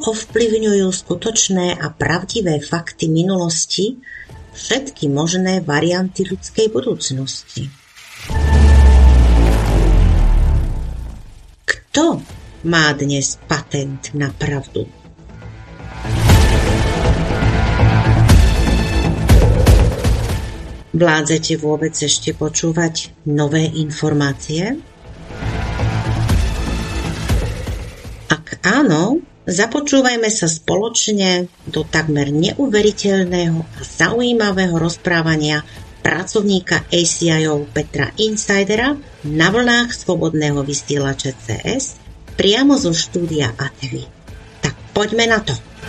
ovplyvňujú skutočné a pravdivé fakty minulosti všetky možné varianty ľudskej budúcnosti. Kto má dnes patent na pravdu? Vládzete vôbec ešte počúvať nové informácie? Ak áno, započúvajme sa spoločne do takmer neuveriteľného a zaujímavého rozprávania pracovníka ACIO Petra Insidera na vlnách Slobodného vysielača CS priamo zo štúdia ATV. Tak poďme na to.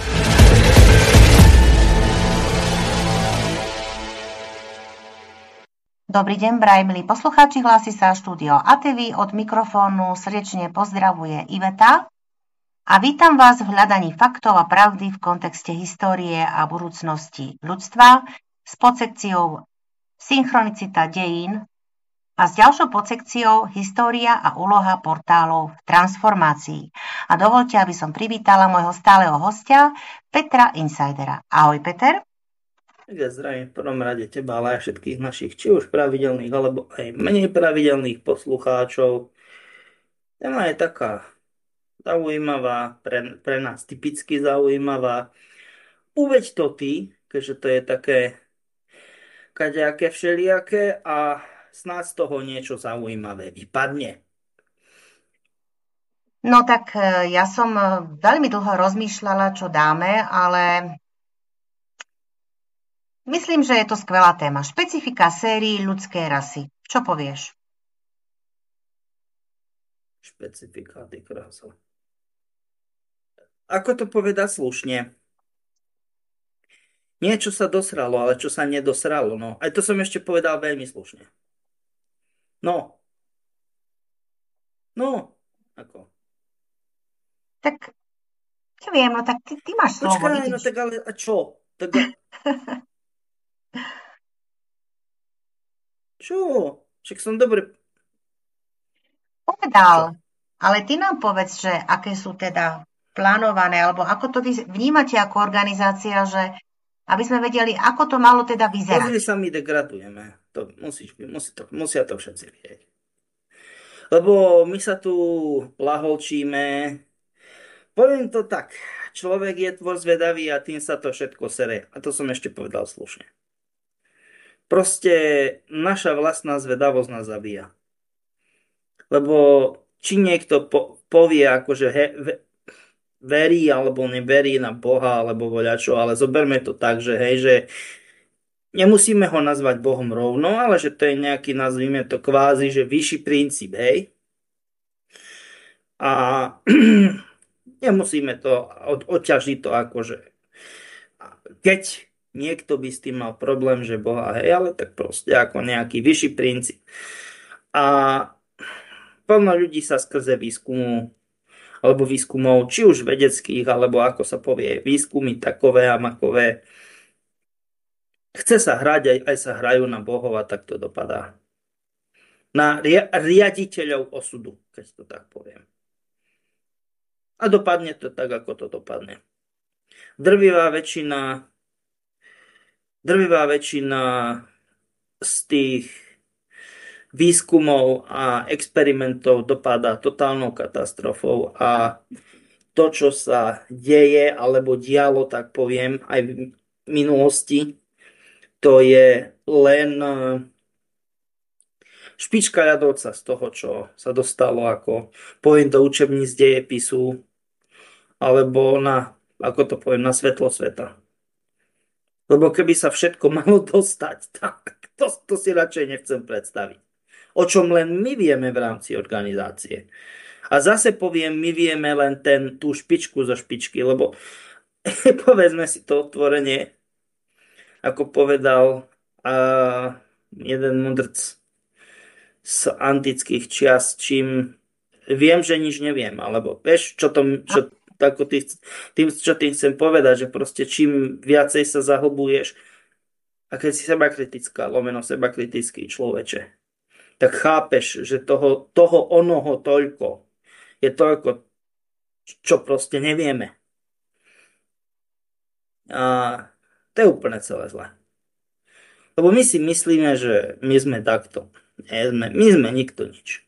Dobrý deň, milí poslucháči, hlási sa štúdio ATV, od mikrofónu srdečne pozdravuje Iveta a vítam vás v hľadaní faktov a pravdy v kontexte histórie a budúcnosti ľudstva s podsekciou Synchronicita dejín a s ďalšou podsekciou História a úloha portálov v transformácii. A dovoľte, aby som privítala môjho stáleho hostia Petra Insidera. Ahoj, Peter. Ja zdravím v prvom rade teba, ale aj všetkých našich, či už pravidelných, alebo aj menej pravidelných poslucháčov. Téma je taká zaujímavá, pre nás typicky zaujímavá. Uveď to ty, keďže to je také kadejaké všelijaké a snáď z toho niečo zaujímavé vypadne. No tak ja som veľmi dlho rozmýšľala, čo dáme, ale myslím, že je to skvelá téma. Špecifika sérií ľudskej rasy. Čo povieš? Špecifika, ty krása. Ako to povedať slušne? Niečo sa dosralo, ale čo sa nedosralo. No. Aj to som ešte povedal veľmi slušne. No. Ako? Tak, neviem, no tak ty máš slovo. Počkaj, no tak ale a čo? Tak... Čo? Však som dobre povedal. Čo? Ale ty nám povedz, že aké sú teda plánované, alebo ako to vy vnímate ako organizácia, že aby sme vedeli, ako to malo teda vyzerať. Pozri sa, my degradujeme. To musia to všetci vedieť. Lebo my sa tu plaholčíme. Poviem to tak. Človek je tvor zvedavý a tým sa to všetko sere. A to som ešte povedal slušne. Proste naša vlastná zvedavosť nás zabíja. Lebo či niekto povie, akože verí alebo neverí na Boha alebo voľačo, ale zoberme to tak, že hej, že nemusíme ho nazvať Bohom rovno, ale že to je nejaký, nazvime to kvázi, že vyšší princíp, hej. A nemusíme to odťažiť to akože keď niekto by s tým mal problém, že Boha, hej, ale tak proste ako nejaký vyšší princíp. A plno ľudí sa skrze výskumov, či už vedeckých, alebo ako sa povie, výskumy takové a makové, chce sa hrať, aj sa hrajú na bohov a tak to dopadá. Na riaditeľov osudu, keď to tak poviem. A dopadne to tak, ako to dopadne. Drvivá väčšina z tých výskumov a experimentov dopadá totálnou katastrofou a to, čo sa deje alebo dialo, tak poviem, aj v minulosti, to je len špička ľadovca z toho, čo sa dostalo ako poviem do učebníc dejepisu alebo ako to poviem, na svetlo sveta. Lebo keby sa všetko malo dostať, tak to si radšej nechcem predstaviť. O čom len my vieme v rámci organizácie. A zase poviem, my vieme len tú špičku zo špičky, lebo povedzme si to otvorene, ako povedal jeden mudrc z antických čias, čím viem, že nič neviem, alebo vieš, čo tým chcem povedať, že proste čím viacej sa zahlbuješ a keď si sebakritická, sebakritický človeče, tak chápeš, že toho onoho toľko je toľko, čo proste nevieme. A to je úplne celé zlé. Lebo my si myslíme, že my sme takto. Nie sme, my sme nikto nič.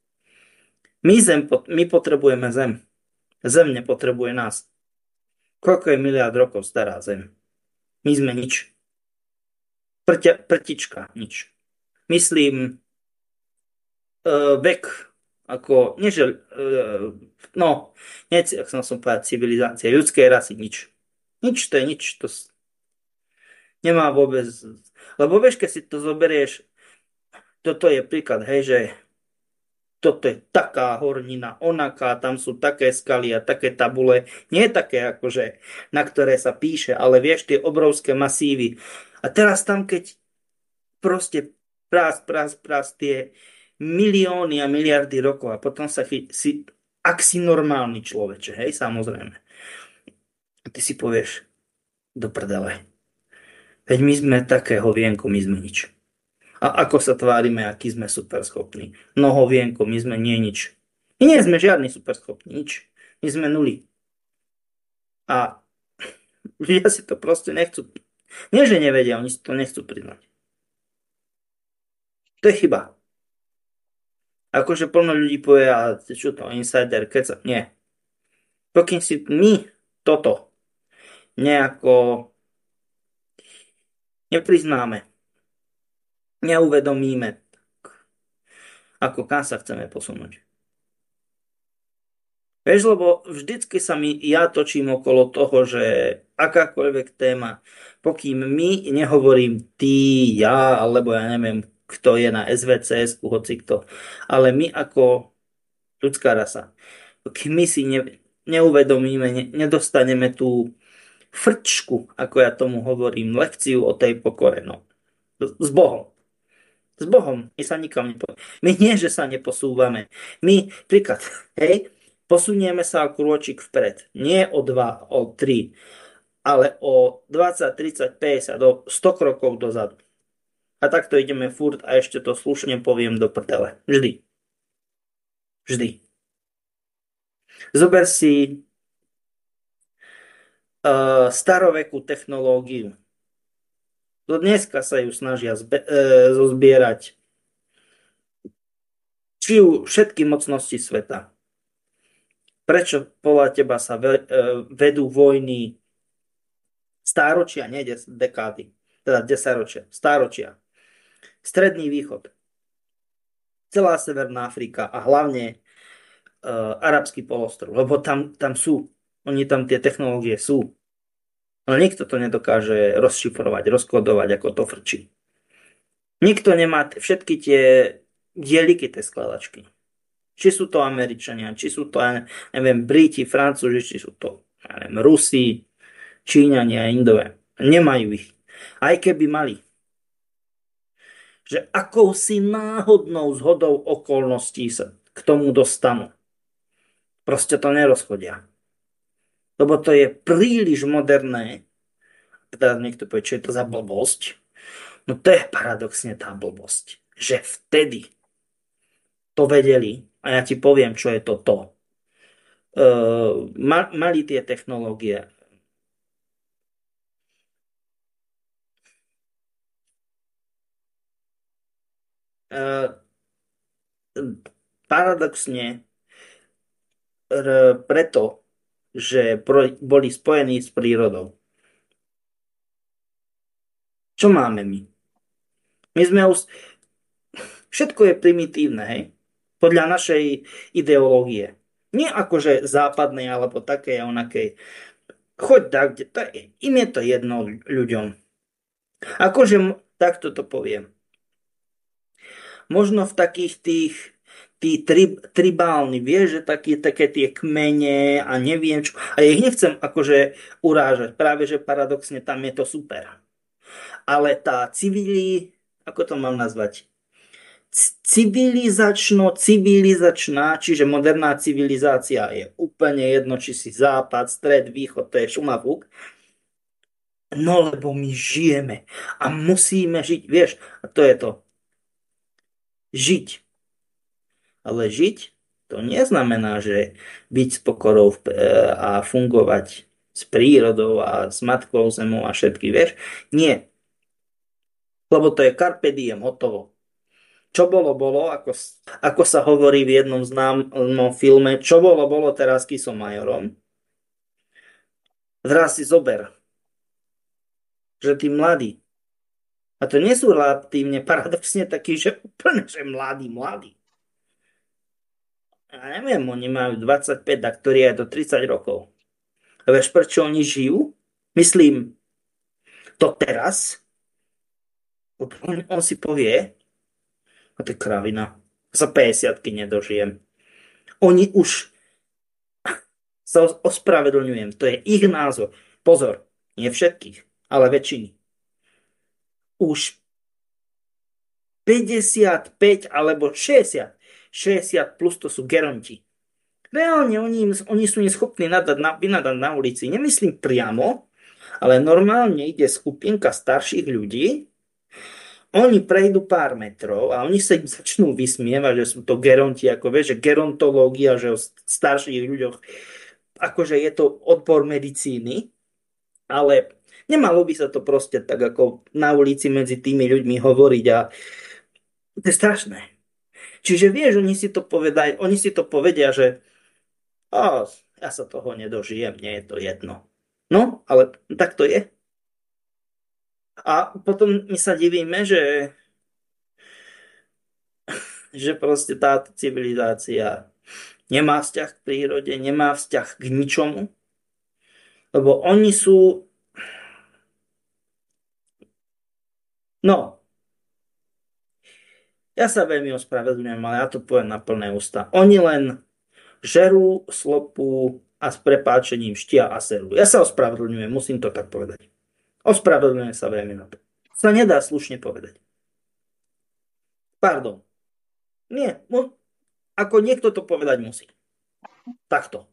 My potrebujeme Zem. Zem nepotrebuje nás. Koľko je miliárd rokov stará Zem? My sme nič. Prtička, nič. Myslím, vek, ako, nie že, no, ak som povedať civilizácia, ľudskej rasy, nič. Nič, to je nič, nemá vôbec, lebo vieš, keď si to zoberieš, toto je príklad, hej, že toto je taká hornina, onaká, tam sú také skaly a také tabule, nie také akože, na ktoré sa píše, ale vieš, tie obrovské masívy. A teraz tam, keď proste prás, tie milióny a miliardy rokov a potom ak si normálny človeče, hej, samozrejme. A ty si povieš, do prdele. Veď my sme také hovienko, my sme nič. A ako sa tvárime, aký sme super schopní. No hovienko, my sme nie nič. My nie sme žiadni super schopní, nič. My sme nuli. A ľudia si to proste nechcú. Nie, že nevedia, oni si to nechcú priznať. To je chyba. Akože plno ľudí povie, a čo to, insider, keca. Nie. Pokým si my toto nejako nepriznáme, neuvedomíme, ako kam sa chceme posunúť. Vieš, lebo vždycky sa ja točím okolo toho, že akákoľvek téma, pokým my nehovorím ty, ja, alebo ja neviem, kto je na SVCS, hoci kto, ale my ako ľudská rasa, pokým my si neuvedomíme, nedostaneme tú frčku, ako ja tomu hovorím, lekciu o tej pokore, no. S Bohom. S Bohom. My sa nikam My nie, že sa neposúvame. My, príklad, hej, posunieme sa o krôčik vpred. Nie o 2, o 3, ale o 20, 30, 50, do 100 krokov dozadu. A takto ideme furt a ešte to slušne poviem do prdele. Vždy. Vždy. Zober si starovekú technológiu. Do dneska sa ju snažia zozbierať všetky mocnosti sveta. Prečo podľa teba sa vedú vojny stáročia, nie dekády, teda desaťročia, stáročia. Stredný východ, celá Severná Afrika a hlavne Arabský polostrov, lebo tam sú, oni tam tie technológie sú. Ale nikto to nedokáže rozšifrovať, rozkodovať, ako to frčí. Nikto nemá všetky tie dieliky tej skladačky. Či sú to Američania, či sú to, neviem, Briti, Francúzi, či sú to, neviem, Rusi, Číňania, Indové. Nemajú ich. Aj keby mali. Že akousi náhodnou zhodou okolností sa k tomu dostanú. Proste to nerozchodia. Lebo to je príliš moderné. Teda niekto povie, čo je to za blbosť? No to je paradoxne tá blbosť. Že vtedy to vedeli, a ja ti poviem, čo je to. Mali tie technológie. Paradoxne preto, že boli spojení s prírodou. Čo máme my? My sme všetko je primitívne, hej? Podľa našej ideológie. Nie akože západnej alebo takej a onakej. Choď tak, im je to jedno ľuďom. Akože takto to poviem. Možno v takých tí tribálni, vieš, že také tie kmene a neviem čo. A ja ich nechcem akože urážať. Práve, že paradoxne tam je to super. Ale tá ako to mám nazvať? Civilizačná, čiže moderná civilizácia je úplne jedno, či si západ, stred, východ, to je šumavúk. No lebo my žijeme a musíme žiť, vieš, a to je to. Žiť. Ale žiť to neznamená, že byť s pokorou a fungovať s prírodou a s matkou zemou a všetky, vieš? Nie. Lebo to je carpe diem, hotovo. Čo bolo, bolo, ako sa hovorí v jednom známom filme, čo bolo, bolo, teraz som majorom. Zraz si zober, že tí mladí, a to nie sú relatívne paradoxne takí, že úplne, že mladí. Ja neviem, oni majú 25, a ktorí je do 30 rokov. A vieš, prečo oni žijú? Myslím, to teraz. On si povie, a to je kravina, za 50-ky nedožijem. Oni už sa ospravedlňujem, to je ich názor. Pozor, nie všetkých, ale väčšiny. Už 55 alebo 60 plus to sú geronti. Reálne oni sú neschopní vynadať na ulici. Nemyslím priamo, ale normálne ide skupinka starších ľudí, oni prejdú pár metrov a oni sa im začnú vysmievať, že sú to geronti, ako vieš, že gerontológia, že o starších ľuďoch, akože je to odbor medicíny, ale nemalo by sa to proste tak ako na ulici medzi tými ľuďmi hovoriť a to je strašné. Čiže vieš, oni si to povedia, že ja sa toho nedožijem, nie je to jedno. No, ale tak to je. A potom my sa divíme, že proste táto civilizácia nemá vzťah k prírode, nemá vzťah k ničomu, lebo oni sú... No, ja sa veľmi ospravedlňujem, ale ja to poviem na plné ústa. Oni len žerú, slopú a s prepáčením štia a seru. Ja sa ospravedlňujem, musím to tak povedať. Ospravedlňujem sa veľmi na to. Sa nedá slušne povedať. Pardon. Nie, ako niekto to povedať musí. Takto.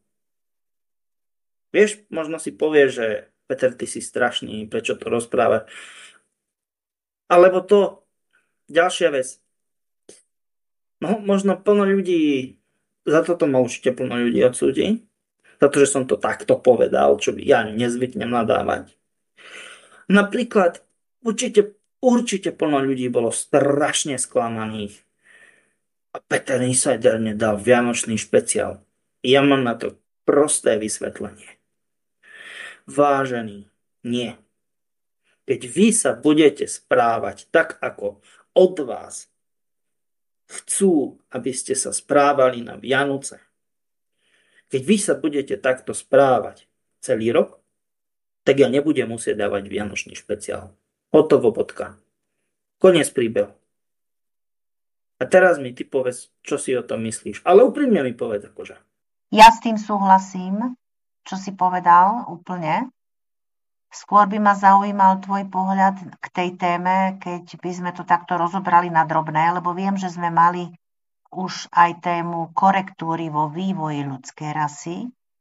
Vieš, možno si povie, že Peter, ty si strašný, prečo to rozprávaš. Alebo to, ďalšia vec. No, možno plno ľudí, za toto ma určite plno ľudí odsúdi, za to, že som to takto povedal, čo by ja nezvyknem nadávať. Napríklad, určite plno ľudí bolo strašne sklamaných. A Peter Insider nedal vianočný špeciál. Ja mám na to prosté vysvetlenie. Vážený, nie. Keď vy sa budete správať tak, ako od vás chcú, aby ste sa správali na Vianoce, keď vy sa budete takto správať celý rok, tak ja nebudem musieť dávať vianočný špeciál. Hotovo, bodka. Koniec príbehu. A teraz mi ty povedz, čo si o tom myslíš. Ale úprimne mi povedz, akože. Ja s tým súhlasím, čo si povedal úplne. Skôr by ma zaujímal tvoj pohľad k tej téme, keď by sme to takto rozobrali na drobné, lebo viem, že sme mali už aj tému korektúry vo vývoji ľudskej rasy.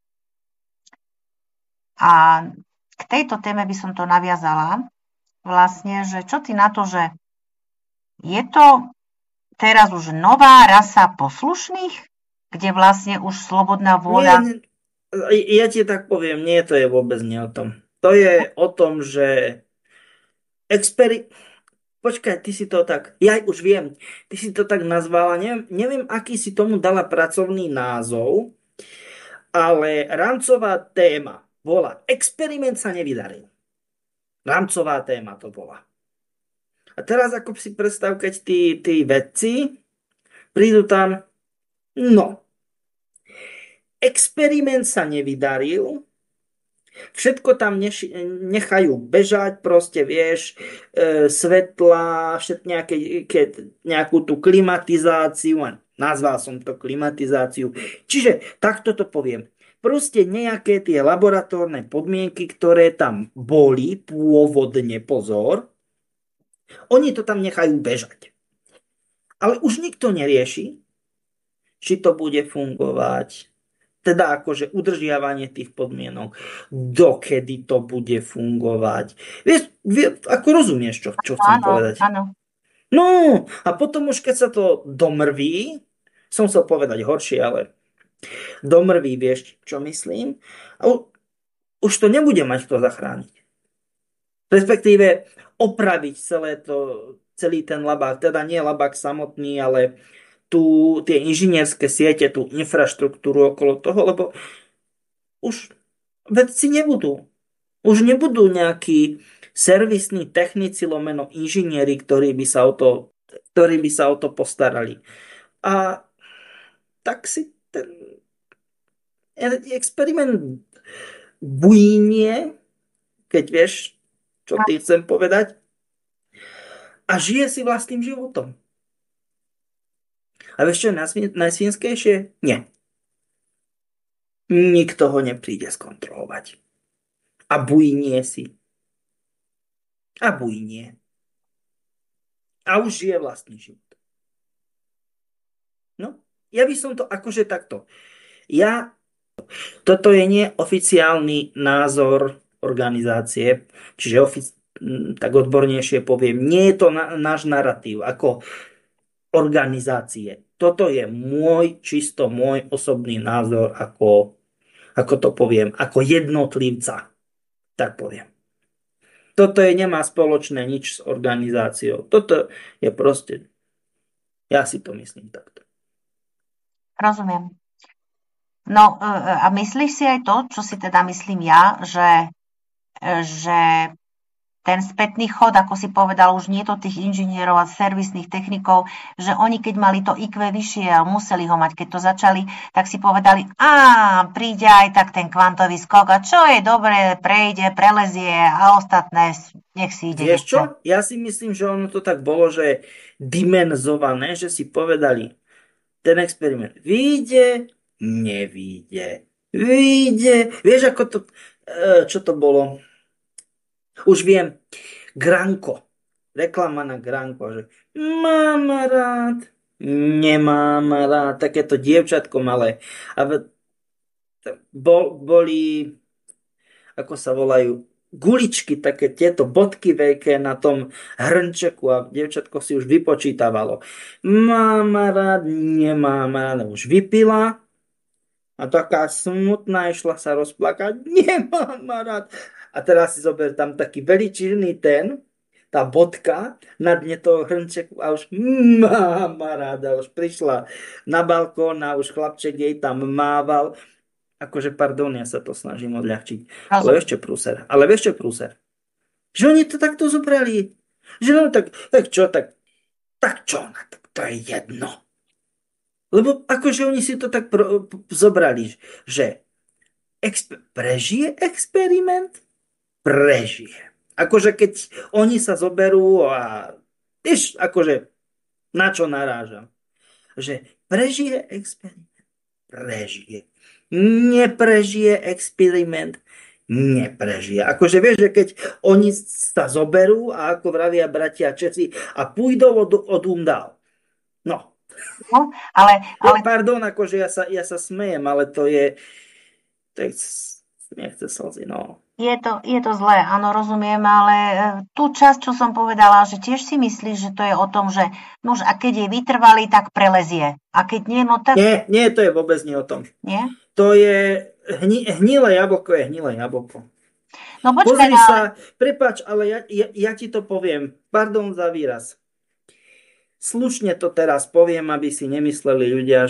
A k tejto téme by som to naviazala. Vlastne, že čo ty na to, že je to teraz už nová rasa poslušných, kde vlastne už slobodná vôľa... Ja ti tak poviem, nie, to je vôbec nie o tom. To je o tom, že Počkaj, ty si to tak... Ja už viem, ty si to tak nazvala. Neviem, aký si tomu dala pracovný názov, ale rámcová téma bola experiment sa nevydaril. Rámcová téma to bola. A teraz ako si predstav, keď tí vedci prídu tam, experiment sa nevydaril, všetko tam nechajú bežať, proste vieš, svetla, nejakú tú klimatizáciu, nazval som to klimatizáciu. Čiže takto to poviem. Proste nejaké tie laboratórne podmienky, ktoré tam boli pôvodne, pozor, oni to tam nechajú bežať. Ale už nikto nerieši, či to bude fungovať, teda akože udržiavanie tých podmienok, dokedy to bude fungovať. Vieš, ako rozumieš, čo chcem povedať? Áno. No, a potom už keď sa to domrví, som chcel povedať horšie, ale domrví, vieš, čo myslím? už to nebude mať kto zachrániť. Respektíve opraviť celý ten labák, teda nie labák samotný, ale tie inžinierské siete, tú infraštruktúru okolo toho, lebo už vedci nebudú. Už nebudú nejakí servisní technici lomeno inžinieri, ktorí by sa o to postarali. A tak si ten experiment bujnie, keď vieš, čo tým chcem povedať, a žije si vlastným životom. A vieš čo je najsvinskejšie? Nie. Nikto ho nepríde skontrolovať. A bujnie si. A bujnie. A už žije vlastný život. No, ja by som to akože takto. Toto je neoficiálny názor organizácie, čiže tak odbornejšie poviem, nie je to náš narratív ako organizácie. Toto je čisto môj osobný názor, ako to poviem, ako jednotlivca. Tak poviem. Toto nemá spoločné nič s organizáciou. Toto je proste, ja si to myslím takto. Rozumiem. No a myslíš si aj to, čo si teda myslím ja, že ten spätný chod, ako si povedal, už nie to tých inžinierov a servisných technikov, že oni keď mali to IQ vyššie a museli ho mať, keď to začali, tak si povedali, príde aj tak ten kvantový skok a čo je dobré, prejde, prelezie a ostatné nech si ide. Vieš čo? Ja si myslím, že ono to tak bolo, že dimenzované, že si povedali, ten experiment vyjde, nevyjde, vyjde. Vieš, ako to, čo to bolo? Už viem, Granko, reklama na Granko, že mám rád, nemám rád, takéto dievčatko malé. A boli, ako sa volajú, guličky, také tieto bodky veľké na tom hrnčeku a dievčatko si už vypočítavalo. Mám rád, nemám rád, už vypila a taká smutná išla sa rozplakať, nemám rád. A teraz si zober tam taký veličinný tá bodka na dne toho hrnčeku a už máma ráda, už prišla na balkón a už chlapček jej tam mával. Akože, pardon, ja sa to snažím odľahčiť. Ale vieš čo prúser? Že oni to takto zobrali. Že no tak čo, tak čo, to je jedno. Lebo akože oni si to tak zobrali, že prežije experiment? Prežije. Akože keď oni sa zoberú a vieš, akože na čo narážam? Že prežije experiment? Prežije. Neprežije experiment? Neprežije. Akože vieš, že keď oni sa zoberú a ako vravia bratia Česi a pôjdou od dál. No. Ale... Pardon, akože ja sa smejem, ale to je nechce slzy, no. Je to zlé, áno, rozumiem, ale tú časť, čo som povedala, že tiež si myslíš, že to je o tom, že nuž, a keď je vytrvalý, tak prelezie. A keď nie, no tak... Nie, to je vôbec nie o tom. Nie? To je hnilé jablko, No počkaj, pozri sa, prepáč, ale ja ti to poviem. Pardon za výraz. Slušne to teraz poviem, aby si nemysleli ľudia,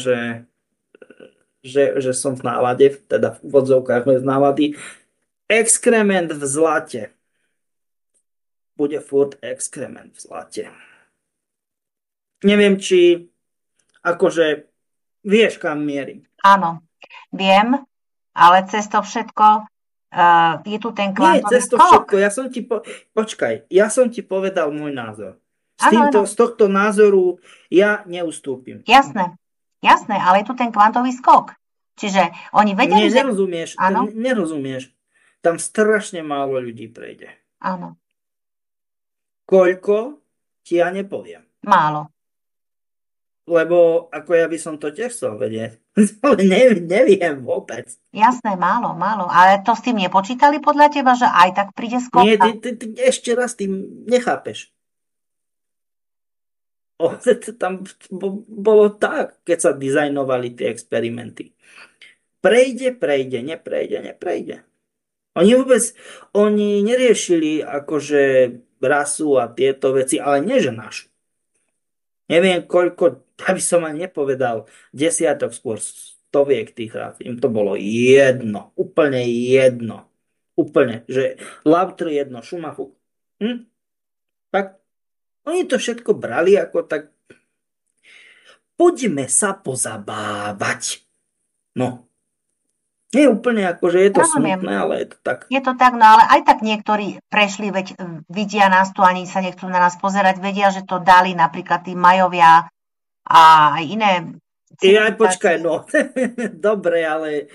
že som v nálade, teda v úvodzovkách bez nálady. Exkrement v zlate. Bude furt exkrement v zlate. Neviem, či akože vieš, kam mierim. Áno, viem, ale cez to všetko je tu ten kvantový skok. Nie, cez to všetko. Ja som ti povedal môj názor. Z tohto názoru ja neustúpim. Jasné, ale je tu ten kvantový skok. Čiže oni vedeli, nerozumieš. Tam strašne málo ľudí prejde. Áno. Koľko, ti ja nepoviem. Málo. Lebo ako ja by som to tiež chcel vedieť. Ale neviem vôbec. Jasné, málo. Ale to s tým nepočítali podľa teba, že aj tak príde skok? Nie, ty ešte raz tým nechápeš. Tam bolo tak, keď sa dizajnovali tie experimenty. Prejde, neprejde. Oni neriešili akože rasu a tieto veci, ale nie že našu. Neviem koľko, aby som ani nepovedal, desiatok, skôr stoviek tých rás. Im to bolo jedno, úplne jedno. Úplne, že Lauter jedno, Schumacher. Tak oni to všetko brali ako tak, poďme sa pozabávať. No, nie úplne ako, že je to Rozumiem. smutné, ale je to tak. Je to tak, no ale aj tak niektorí prešli, veď vidia nás tu, ani sa nechcú na nás pozerať, vedia, že to dali napríklad tí Majovia a aj iné Aj počkaj, civilizácie. no, dobre, ale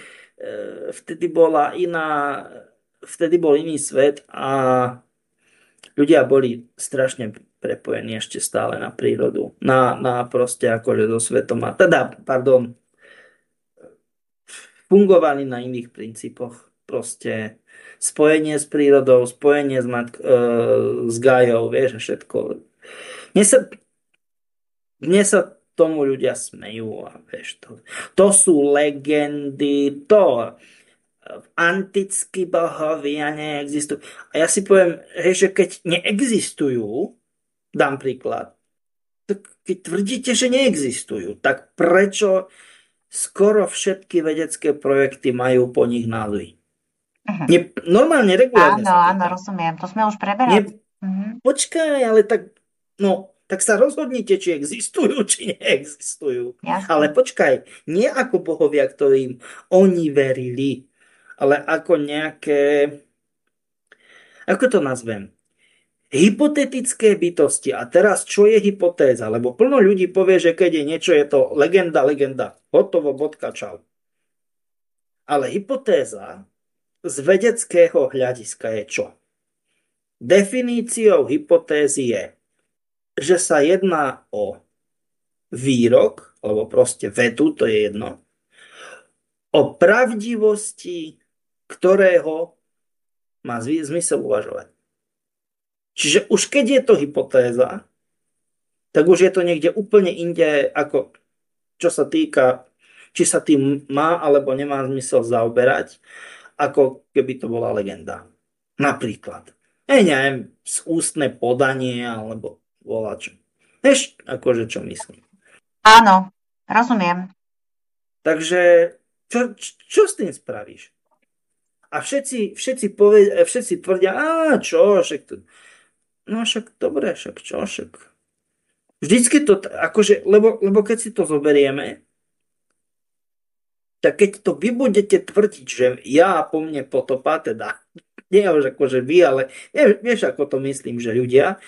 vtedy bol iný svet a ľudia boli strašne prepojení ešte stále na prírodu, na proste akože so svetom a teda, pardon, fungovali na iných princípoch. Proste spojenie s prírodou, spojenie s Gajou, vieš, a všetko. Mne sa tomu ľudia smejú a vieš to. To sú legendy, to antickí bohovia neexistujú. A ja si poviem, hej, že keď neexistujú, dám príklad, tak keď tvrdíte, že neexistujú, tak prečo skoro všetky vedecké projekty majú po nich názvy? Normálne, regulárne Áno, sa áno, pýtam. rozumiem. To sme už preberali. Počkaj, ale tak sa rozhodnite, či existujú, či neexistujú. Jasne. Ale počkaj, nie ako bohovia, ktorým oni verili, ale ako nejaké, ako to nazvem, hypotetické bytosti. A teraz, čo je hypotéza? Lebo plno ľudí povie, že keď je niečo, je to legenda, hotovo, bodka, čau. Ale hypotéza z vedeckého hľadiska je čo? Definíciou hypotézy je, že sa jedná o výrok, alebo proste vetu, to je jedno, o pravdivosti, ktorého má zmysel uvažovať. Čiže už keď je to hypotéza, tak už je to niekde úplne inde, ako čo sa týka, či sa tým má alebo nemá zmysel zaoberať, ako keby to bola legenda. Napríklad. Neviem, z ústne podanie alebo volačo. Vieš, akože čo myslím. Áno, rozumiem. Takže čo s tým spravíš? A všetci tvrdia, čo, však to... No však dobre, však čo, však. Vždycky to, akože, lebo keď si to zoberieme, tak keď to vy budete tvrdiť, že ja po mne potopa, teda, nie už akože vy, ale vieš, ako to myslím, že ľudia,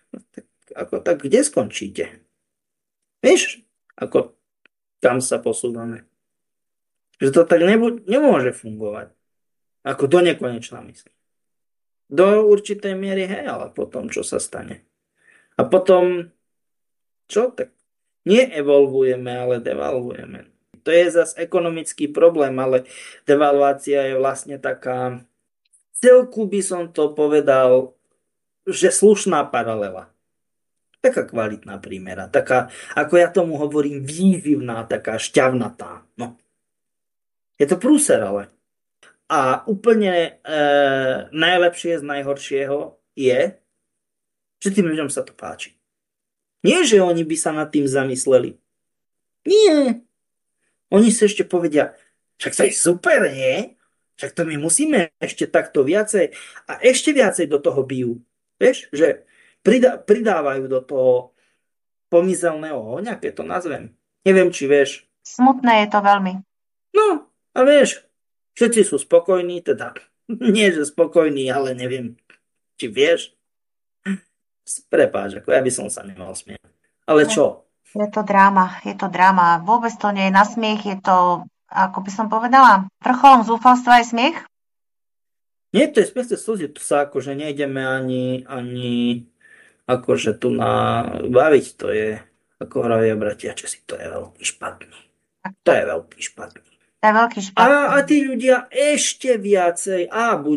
tak kde skončíte? Vieš, ako tam sa posúvame. Že to tak nemôže fungovať. Ako do nekonečna myslím. Do určitej miery, hej, ale potom čo sa stane? A potom, čo tak? Nie evolvujeme, ale devalvujeme. To je zase ekonomický problém, ale devalvácia je vlastne taká, celku by som to povedal, že slušná paralela. Taká kvalitná prímera, taká, ako ja tomu hovorím, výživná, taká šťavnatá. No. Je to prúser, ale. A úplne najlepšie z najhoršieho je, že tým ľuďom sa to páči. Nie, že oni by sa nad tým zamysleli. Nie. Oni sa ešte povedia, však to je super, nie? Však to my musíme ešte takto viacej a ešte viacej do toho bijú. Vieš, že pridávajú do toho pomyselného ohňa, keď to nazvem. Neviem, či vieš. Smutné je to veľmi. No, a vieš, všetci sú spokojní, teda nie, že spokojní, ale neviem, či vieš. Prepáč, ako ja by som sa nemal smiať. Ale čo? Je to dráma. Vôbec to nie je na smiech, je to, ako by som povedala, vrcholom zúfalstva je smiech? Nie, to je smiech cez slzy, tu sa akože nejdeme ani akože tu baviť, to je, ako hovoria bratia Česi, to je veľký špatný. To je veľký špatný. To je veľký špatný. A tí ľudia ešte viacej,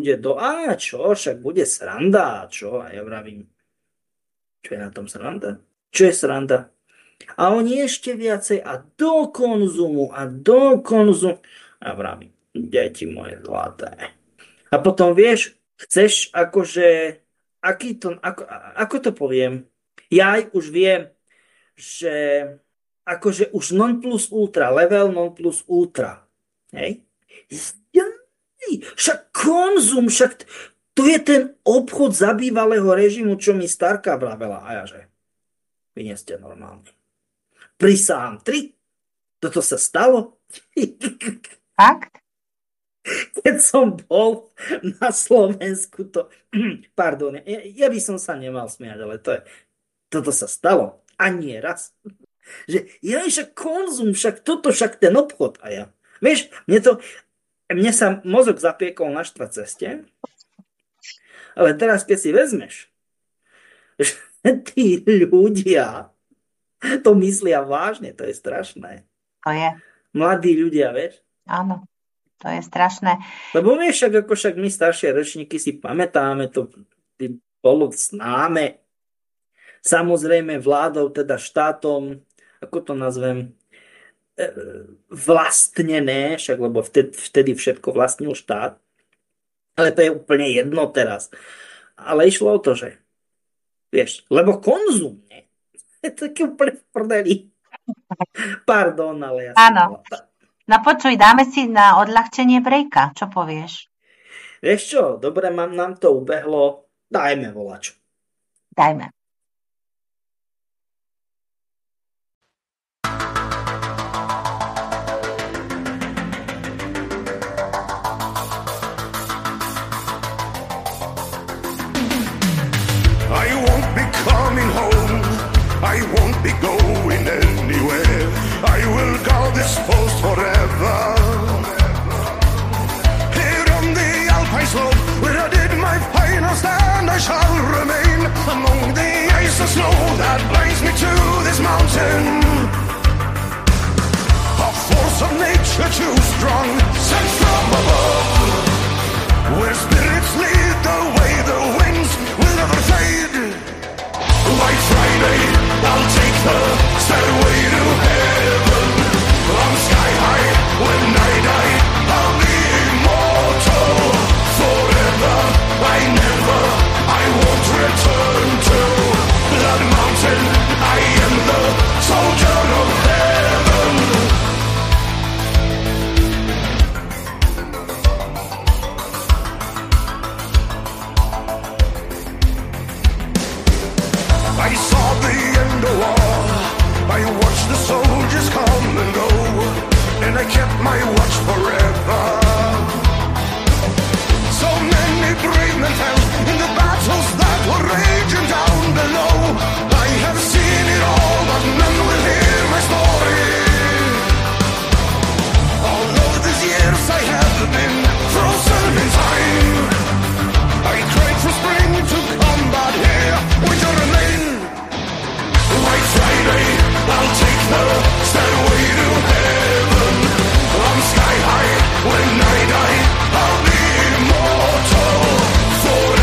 čo, však bude sranda, čo? A ja vravím, čo je na tom sranda? Čo je sranda? A oni ešte viacej a do konzumu. A vravím, deti moje zlaté. A potom vieš, chceš akože, ako to poviem? Ja aj už viem, že akože už non plus ultra, level non plus ultra. Hej? Však konzum, však to je ten obchod za bývalého režimu, čo mi starka vravela. A ja že, vy nie ste normálni. Prisahám 3. Toto sa stalo? Fakt? Keď som bol na Slovensku, pardon, ja by som sa nemal smiať, ale toto sa stalo. A nie raz. Že ja však konzum, však ten obchod. A ja, vieš, mne sa mozog zapiekol na štvrtceste, ale teraz, keď si vezmeš, že tí ľudia to myslia vážne, to je strašné. To je. Mladí ľudia, vieš? Áno, to je strašné. Lebo vieš, však my staršie ročníky si pamätáme, to bolo známe. Samozrejme vládou, teda štátom, ako to nazvem, vlastnené, však lebo vtedy všetko vlastnil štát. Ale to je úplne jedno teraz. Ale išlo o to, že vieš, lebo konzum, nie? Je to taký úplne v prdeli. Pardon, ale ja áno. No počuj, dáme si na odľahčenie brejka. Čo povieš? Vieš čo, dobre, nám to ubehlo. Dajme volačo. Dajme. I won't be coming home. I won't be going anywhere. I will guard this post forever. Here on the Alpine slope, where I did my final stand, I shall remain among the ice and snow that binds me to this mountain. A force of nature too strong, sent from above, where spirits lead the way, the winds will never fade. White Friday, I'll take the stairway to heaven. I'm sky high, when I die, I'll be immortal. Forever, I won't return to Blood Mountain. I am the soldier of heaven. I saw the end of war. I watched the soldiers come and go, and I kept my watch forever. So many brave men fell in the battles that were raging down below. I have seen it all, but none will hear my story. All of these years I have been frozen in time. I cried for spring to come, but here winter remain. White Friday, I'll take the stairway to heaven. I'm sky high, when I die, I'll be immortal forever.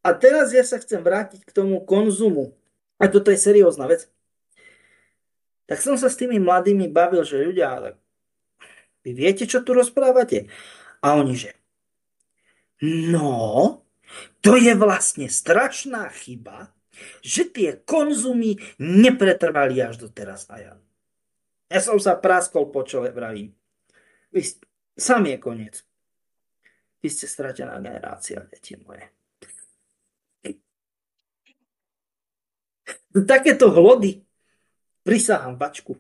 A teraz ja sa chcem vrátiť k tomu konzumu. A toto je seriózna vec. Tak som sa s tými mladými bavil, že ľudia, ale vy viete, čo tu rozprávate? A oni, že no, to je vlastne strašná chyba, že tie konzumy nepretrvali až do teraz. A ja som sa praskol po čele, vravím. Sam je koniec. Vy ste stratená generácia, deti moje. Takéto hlody. Prisahám bačku.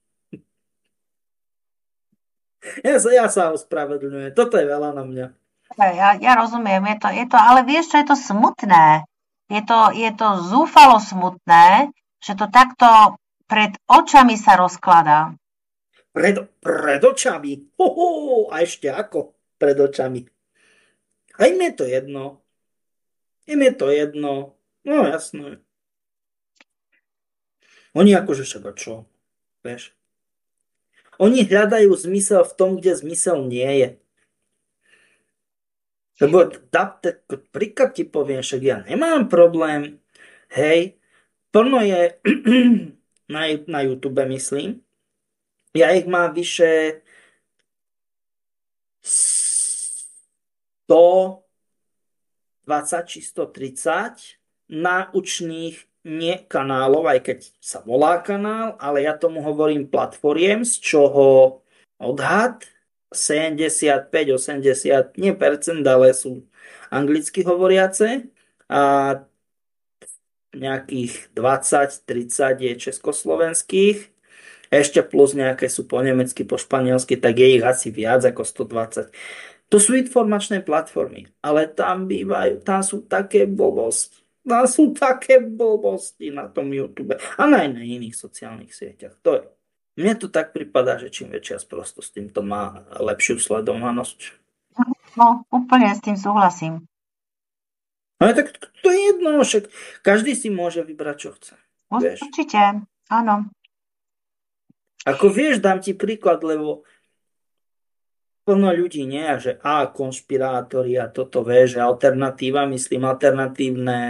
Ja sa ospravedlňujem. Toto je veľa na mňa. Ja rozumiem, je to, ale vieš, čo je to smutné? Je to zúfalo smutné, že to takto pred očami sa rozkladá. Pred očami? A ešte ako pred očami? A im je to jedno. No jasné. Oni akože však čo? Vieš? Oni hľadajú zmysel v tom, kde zmysel nie je. Lebo príklad ti poviem, však ja nemám problém. Hej, plno je na YouTube, myslím. Ja ich mám vyše 120 či 130 náučných nie kanálov, aj keď sa volá kanál, ale ja tomu hovorím platformiem, z čoho odhad 75-80 nie percent, ale sú anglicky hovoriace a nejakých 20-30 je československých, ešte plus nejaké sú po nemecky, po španielsky, tak je ich asi viac ako 120. To sú informačné platformy, ale tam sú také blbosti. Tam sú také blbosti na tom YouTube a aj na iných sociálnych sieťach. Mne to tak pripadá, že čím väčšia sprostosť, tým to má lepšiu sledovanosť. No, úplne s tým súhlasím. Ale tak to je jedno, však každý si môže vybrať, čo chce. Určite, áno. Ako vieš, dám ti príklad, lebo plno ľudí nie, že konšpirátori a toto vieš, že alternatíva, myslím alternatívne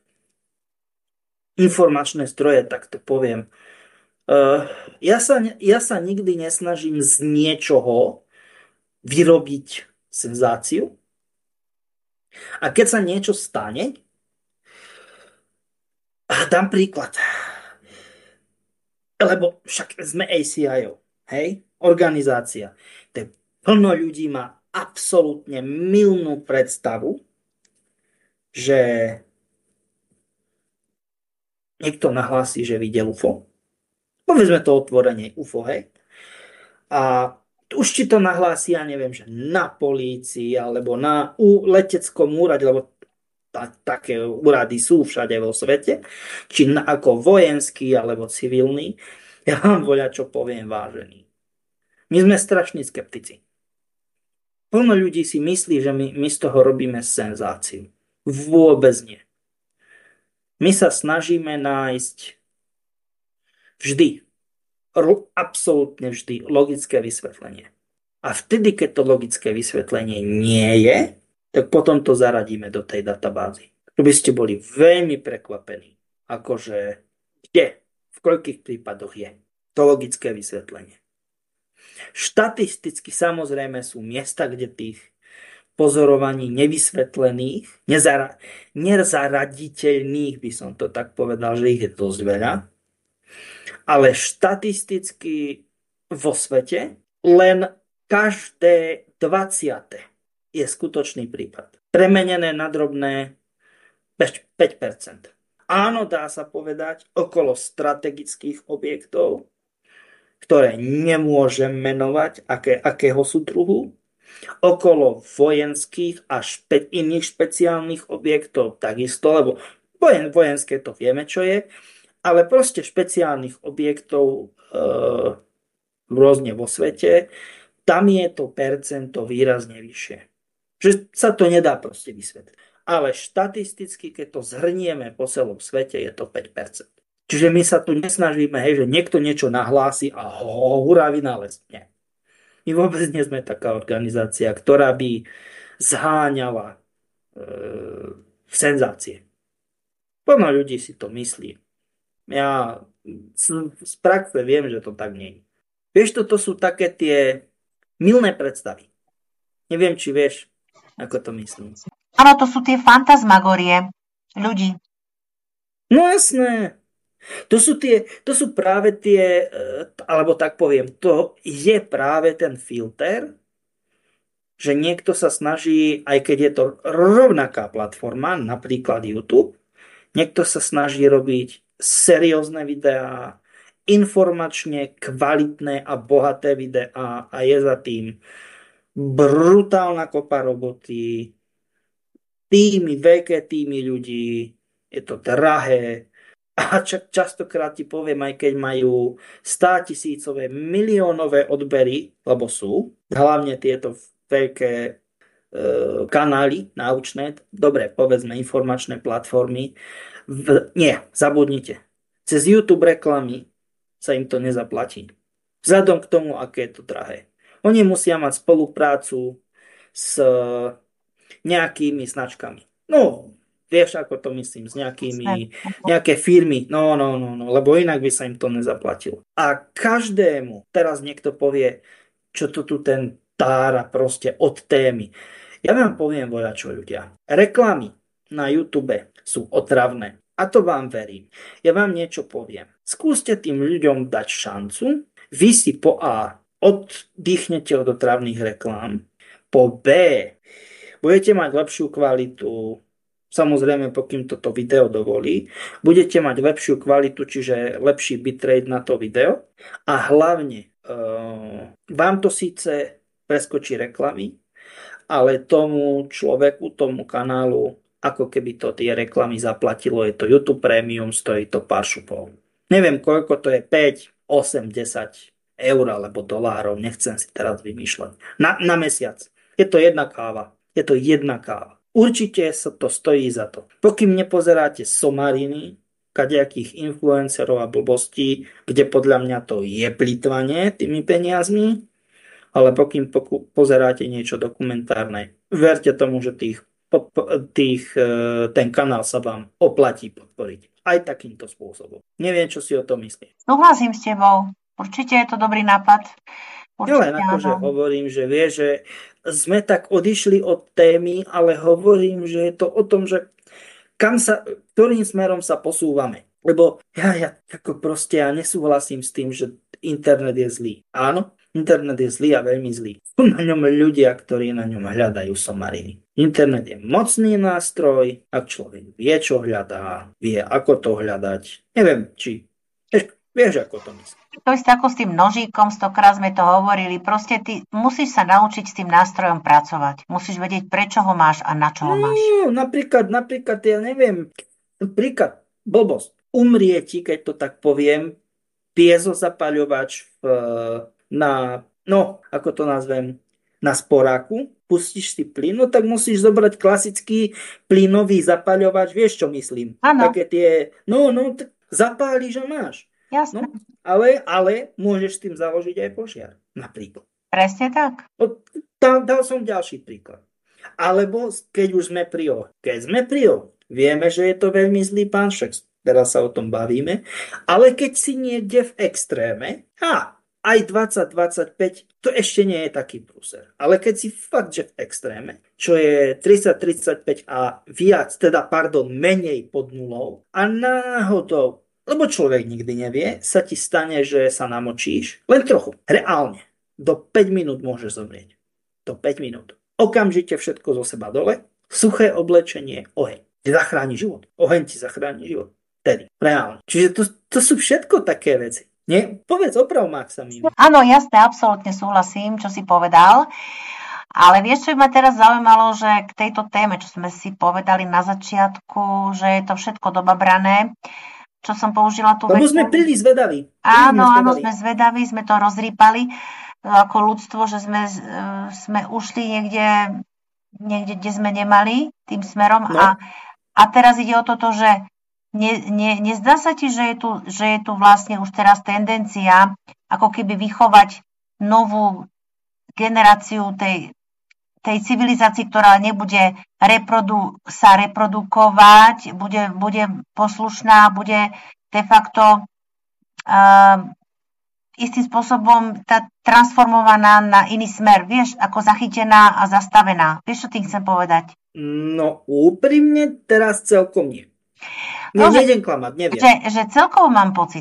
informačné zdroje, tak to poviem. Ja sa nikdy nesnažím z niečoho vyrobiť senzáciu. A keď sa niečo stane, dám príklad. Lebo však sme ACIO, hej? Organizácia. Plno ľudí má absolútne mylnú predstavu, že niekto nahlási, že videl UFO. Povedzme to otvorenie UFO, hej? A už ti to nahlási, ja neviem, že na polícii alebo na leteckom úrade, lebo také úrady sú všade vo svete, či ako vojenský alebo civilný. Ja vám voľačo poviem, vážený. My sme strašní skeptici. Plno ľudí si myslí, že my z toho robíme senzáciu. Vôbec nie. My sa snažíme nájsť vždy, absolútne vždy logické vysvetlenie. A vtedy, keď to logické vysvetlenie nie je, tak potom to zaradíme do tej databázy. Tu by ste boli veľmi prekvapení, akože kde, v koľkých prípadoch je to logické vysvetlenie. Štatisticky samozrejme sú miesta, kde tých pozorovaní nevysvetlených, nezaraditeľných, by som to tak povedal, že ich je dosť veľa, ale štatisticky vo svete len každé 20. je skutočný prípad. Premenené na drobné 5%. Áno, dá sa povedať, okolo strategických objektov, ktoré nemôžem menovať, akého sú druhu, okolo vojenských a iných špeciálnych objektov takisto, lebo vojenské to vieme, čo je, ale proste špeciálnych objektov rôzne vo svete, tam je to percento výrazne vyššie. Že sa to nedá proste vysvetliť. Ale štatisticky, keď to zhrnieme po celom svete, je to 5%. Čiže my sa tu nesnažíme, že niekto niečo nahlási a hurá vynález. Nie. My vôbec nie sme taká organizácia, ktorá by zháňala senzácie. Plno ľudí si to myslí. Ja z praxe viem, že to tak nie je. Vieš, toto sú také tie mylné predstavy. Neviem, či vieš, ako to myslím. Áno, to sú tie fantasmagorie ľudí. No jasné. To sú práve tie, alebo tak poviem, to je práve ten filter, že niekto sa snaží, aj keď je to rovnaká platforma, napríklad YouTube, niekto sa snaží robiť seriózne videá, informačne kvalitné a bohaté videá a je za tým brutálna kopa roboty, veľké týmy ľudí, je to drahé a častokrát ti poviem, aj keď majú 100 000-tisícové, miliónové odbery, lebo sú, hlavne tieto veľké kanály naučné, dobre, povedzme informačné platformy, nie, zabudnite. Cez YouTube reklamy sa im to nezaplatí. Vzhľadom k tomu, aké je to drahé. Oni musia mať spoluprácu s nejakými značkami. No, vieš, ako to myslím, s nejaké firmy. No, lebo inak by sa im to nezaplatilo. A každému, teraz niekto povie, čo to tu ten tára proste od témy. Ja vám poviem, voľačo ľudia. Reklamy na YouTube sú otravné. A to vám verím. Ja vám niečo poviem. Skúste tým ľuďom dať šancu. Vy si po A oddychnete od otravných reklám. Po B budete mať lepšiu kvalitu. Samozrejme, pokým toto video dovolí. Budete mať lepšiu kvalitu, čiže lepší bitrate na to video. A hlavne vám to síce preskočí reklamy, ale tomu človeku, tomu kanálu, ako keby to tie reklamy zaplatilo, je to YouTube Premium, stojí to pár šupov. Neviem, koľko to je, 5, 8, 10 eur alebo dolárov, nechcem si teraz vymýšľať. Na mesiac. Je to jedna káva. Určite sa to stojí za to. Pokým nepozeráte somariny, kadejakých influencerov a blbostí, kde podľa mňa to je plytvanie tými peniazmi, ale pokým pozeráte niečo dokumentárne, verte tomu, že ten kanál sa vám oplatí podporiť. Aj takýmto spôsobom. Neviem, čo si o tom myslíš. Súhlasím s tebou. Určite je to dobrý nápad. Len akože hovorím, že vieš, že sme tak odišli od témy, ale hovorím, že je to o tom, že ktorým smerom sa posúvame. Lebo ja nesúhlasím s tým, že internet je zlý. Áno, internet je zlý a veľmi zlý. Sú na ňom ľudia, ktorí na ňom hľadajú somariny. Internet je mocný nástroj, ak človek vie, čo hľadá, vie, ako to hľadať. Neviem, či vieš, ako to myslím. To isté ako s tým nožíkom, 100-krát sme to hovorili. Proste ty musíš sa naučiť s tým nástrojom pracovať. Musíš vedieť, prečo ho máš a na čo ho máš. Napríklad, ja neviem, blbosť. Umrie ti, keď to tak poviem, piezozapaľovač ako to nazvem, na sporáku, pustíš si plyn, tak musíš zobrať klasický plynový zapaľovač, vieš, čo myslím? Áno. Také tie, tak zapáliš a máš. Jasné. Ale môžeš s tým založiť aj požiar, napríklad. Presne tak. Dal som ďalší príklad. Alebo keď už sme pri O. Keď sme pri O, vieme, že je to veľmi zlý pán, však teraz sa o tom bavíme, ale keď si niekde v extréme, aj 20-25, to ešte nie je taký prúser. Ale keď si fakt, že v extréme, čo je 30-35 a viac, menej pod nulou a náhodou, lebo človek nikdy nevie, sa ti stane, že sa namočíš, len trochu, reálne, do 5 minút môžeš zomrieť. Do 5 minút. Okamžite všetko zo seba dole, suché oblečenie, oheň. Ti zachráni život. Oheň ti zachráni život. Tedy, reálne. Čiže to sú všetko také veci. Nie? Povedz, oprav ma, ak sa mýlim. Áno, jasné, absolútne súhlasím, čo si povedal. Ale vieš, čo ma teraz zaujímalo, že k tejto téme, čo sme si povedali na začiatku, že je to všetko dobabrané, čo som použila tú vetu. Lebo sme príliš zvedaví. Áno, sme zvedaví, sme to rozrýpali ako ľudstvo, že sme ušli niekde, kde sme nemali tým smerom. No. A teraz ide o toto, že nezdá sa ti, že je tu vlastne už teraz tendencia ako keby vychovať novú generáciu tej tej civilizácii, ktorá nebude sa reprodukovať, bude poslušná, bude de facto istým spôsobom transformovaná na iný smer, vieš, ako zachytená a zastavená. Vieš, čo tým chcem povedať? No úprimne teraz celkom nie. Nejdem klamať, neviem. Že celkovo mám pocit,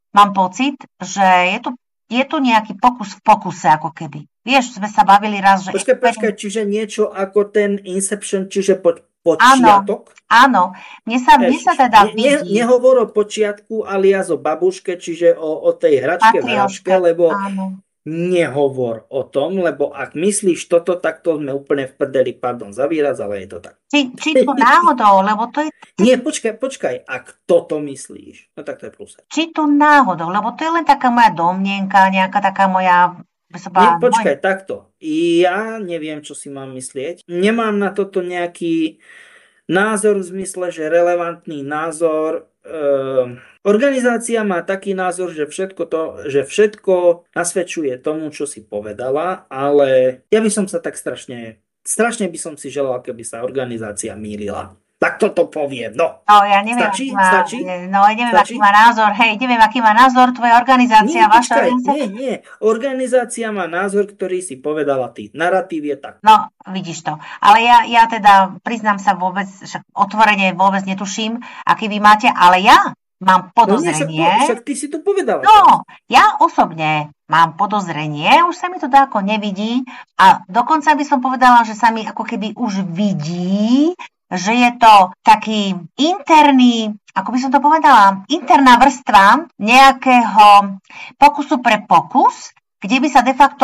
že je tu nejaký pokus v pokuse, ako keby. Vieš, sme sa bavili raz, že... Počkaj, čiže niečo ako ten Inception, čiže počiatok? Áno. Mne sa teda vidí... Nehovor o počiatku, alias o babuške, čiže o tej hračke vražke, lebo nehovor o tom, lebo ak myslíš toto, tak to sme úplne v prdeli, pardon za výraz, ale je to tak. Či to náhodou, lebo to je... Nie, počkaj, ak toto myslíš, no tak to je plus. Či to náhodou, lebo to je len taká moja domnienka, nejaká taká moja... Počkaj, takto. Ja neviem, čo si mám myslieť. Nemám na toto nejaký názor v zmysle, že relevantný názor. Organizácia má taký názor, že všetko nasvedčuje tomu, čo si povedala, ale ja by som sa tak strašne by som si želal, keby sa organizácia mýlila. Tak toto poviem, no. Ja neviem, Stačí? Aký má názor. Hej, neviem, aký má názor tvoja organizácia. Nie. Organizácia má názor, ktorý si povedala ty. Narratív je tak. No, vidíš to. Ale ja teda priznám sa vôbec, však otvorene vôbec netuším, aký vy máte, ale ja mám podozrenie. Však ty si to povedala. No, ja osobne mám podozrenie, už sa mi to dáko nevidí a dokonca by som povedala, že sa mi ako keby už vidí, že je to taký interný, ako by som to povedala, interná vrstva nejakého pokusu pre pokus, kde by sa de facto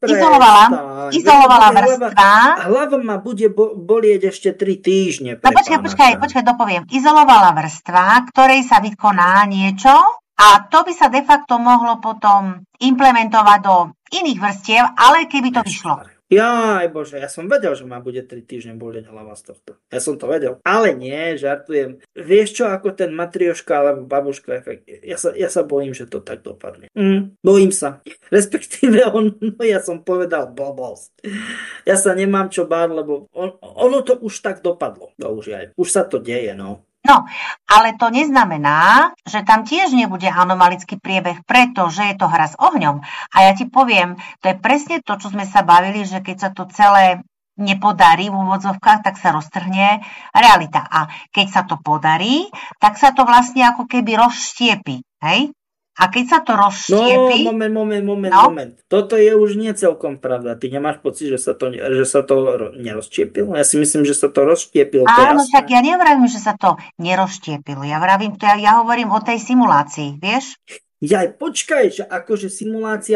izolovala vrstva. Hlava ma bude bolieť ešte 3 týždne. No počkaj, dopoviem. Izolovala vrstva, ktorej sa vykoná niečo a to by sa de facto mohlo potom implementovať do iných vrstiev, ale keby to vyšlo. Jaj Bože, ja som vedel, že ma bude 3 týždne bolieť hlava z tohto. Ja som to vedel. Ale nie, žartujem. Vieš čo, ako ten matrioška alebo babuška efekt. Ja sa bojím, že to tak dopadne. Bojím sa. Respektíve ja som povedal blbosť. Ja sa nemám čo báť, lebo ono to už tak dopadlo. Už sa to deje, no. No, ale to neznamená, že tam tiež nebude anomalický priebeh, pretože je to hra s ohňom. A ja ti poviem, to je presne to, čo sme sa bavili, že keď sa to celé nepodarí v úvodzovkách, tak sa roztrhne realita. A keď sa to podarí, tak sa to vlastne ako keby rozštiepi. Hej? A keď sa to rozštiepi... No, moment. Toto je už nie celkom pravda. Ty nemáš pocit, že sa to nerozštiepilo? Ja si myslím, že sa to rozštiepilo. Áno, však ja nevravím, že sa to nerozštiepilo. Ja hovorím o tej simulácii, vieš? Počkaj, že akože simulácia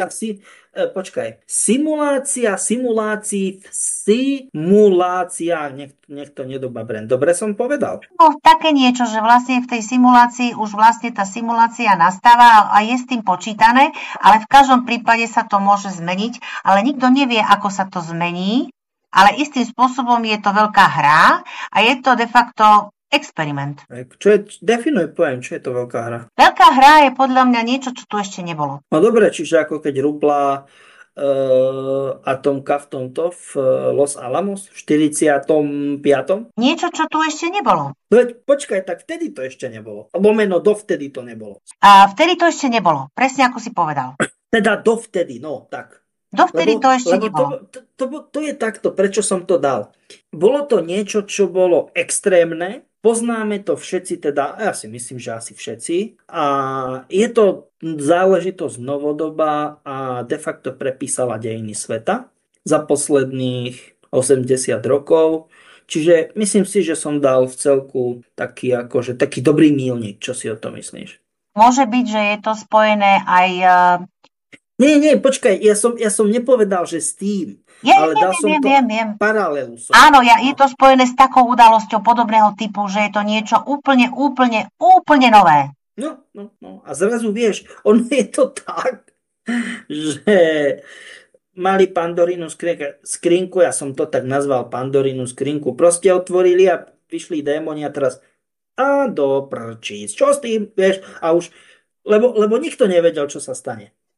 nech to nedobabrem. Dobre som povedal? No, také niečo, že vlastne v tej simulácii už vlastne tá simulácia nastáva a je s tým počítané, ale v každom prípade sa to môže zmeniť, ale nikto nevie, ako sa to zmení, ale istým spôsobom je to veľká hra a je to de facto experiment. Definuj pojem, čo je to veľká hra? Veľká hra je podľa mňa niečo, čo tu ešte nebolo. No dobre, čiže ako keď rupla atomka v tomto v Los Alamos v 45. Niečo, čo tu ešte nebolo. Počkaj, tak vtedy to ešte nebolo. Lomeno dovtedy to nebolo. A vtedy to ešte nebolo, presne ako si povedal. Teda dovtedy, no tak. Dovtedy to ešte nebolo. To je takto, prečo som to dal. Bolo to niečo, čo bolo extrémne, poznáme to všetci, teda ja si myslím, že asi všetci. A je to záležitosť novodobá a de facto prepísala dejiny sveta za posledných 80 rokov. Čiže myslím si, že som dal v celku taký dobrý míľnik. Čo si o to myslíš? Môže byť, že je to spojené aj... Nie, počkaj, ja som nepovedal, že s tým, ale dal som paralelu. Áno, je to spojené s takou udalosťou podobného typu, že je to niečo úplne nové. No, a zrazu vieš, ono je to tak, že mali Pandorínu skrinku, ja som to tak nazval Pandorínu skrinku, proste otvorili a vyšli démoni a teraz do prčíc, čo s tým, vieš, a už, lebo nikto nevedel, čo sa stane.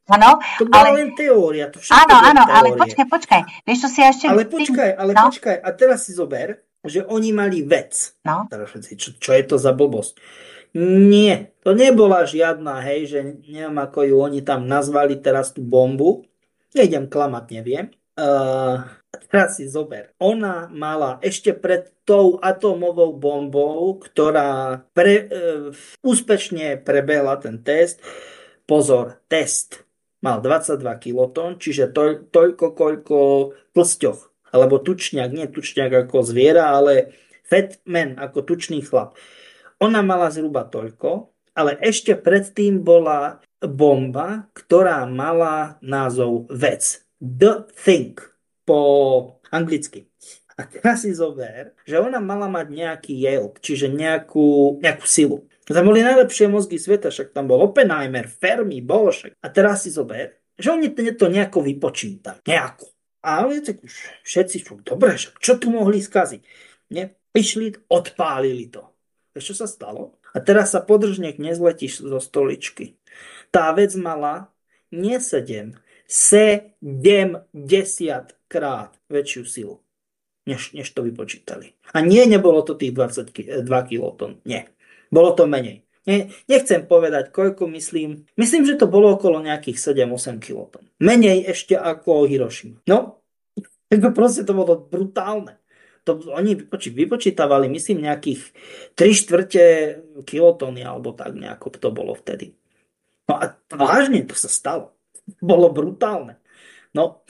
Áno, To bola len teória. To všetko áno, bolo ale teórie. počkaj. Vieš, čo si ja ešte Počkaj. A teraz si zober, že oni mali vec. No. Teraz všetci, čo je to za blbosť? Nie, to nebola žiadna, hej, že neviem, ako ju oni tam nazvali teraz tú bombu. Nejdem klamať, neviem. Teraz si zober. Ona mala ešte pred tou atómovou bombou, ktorá úspešne prebehla ten test. Pozor, test mal 22 kiloton, čiže toľko, koľko tlsťoch, alebo tučňak, nie tučňak ako zviera, ale fat man, ako tučný chlap. Ona mala zhruba toľko, ale ešte predtým bola bomba, ktorá mala názov vec. The Thing po anglicky. A teraz si zober, že ona mala mať nejaký jelk, čiže nejakú silu. Tam boli najlepšie mozgy sveta, však tam bol Oppenheimer, Fermi, však. A teraz si zober, že oni to nejako vypočítali. Nejako. A všetci sú, dobre, čo tu mohli skaziť? Išli, odpálili to. Vieš, čo sa stalo? A teraz sa podrž, nech nezletíš zo stoličky. Tá vec mala nie 7, 70 krát väčšiu silu, než to vypočítali. A nebolo to tých 22 kiloton. Nie. Bolo to menej. Nechcem povedať, koľko myslím. Myslím, že to bolo okolo nejakých 7-8 kiloton. Menej ešte ako Hirošima. No, proste to bolo brutálne. Oni vypočítavali, myslím, nejakých 3/4 kilotony, alebo tak nejako to bolo vtedy. No a vážne to sa stalo. Bolo brutálne. No.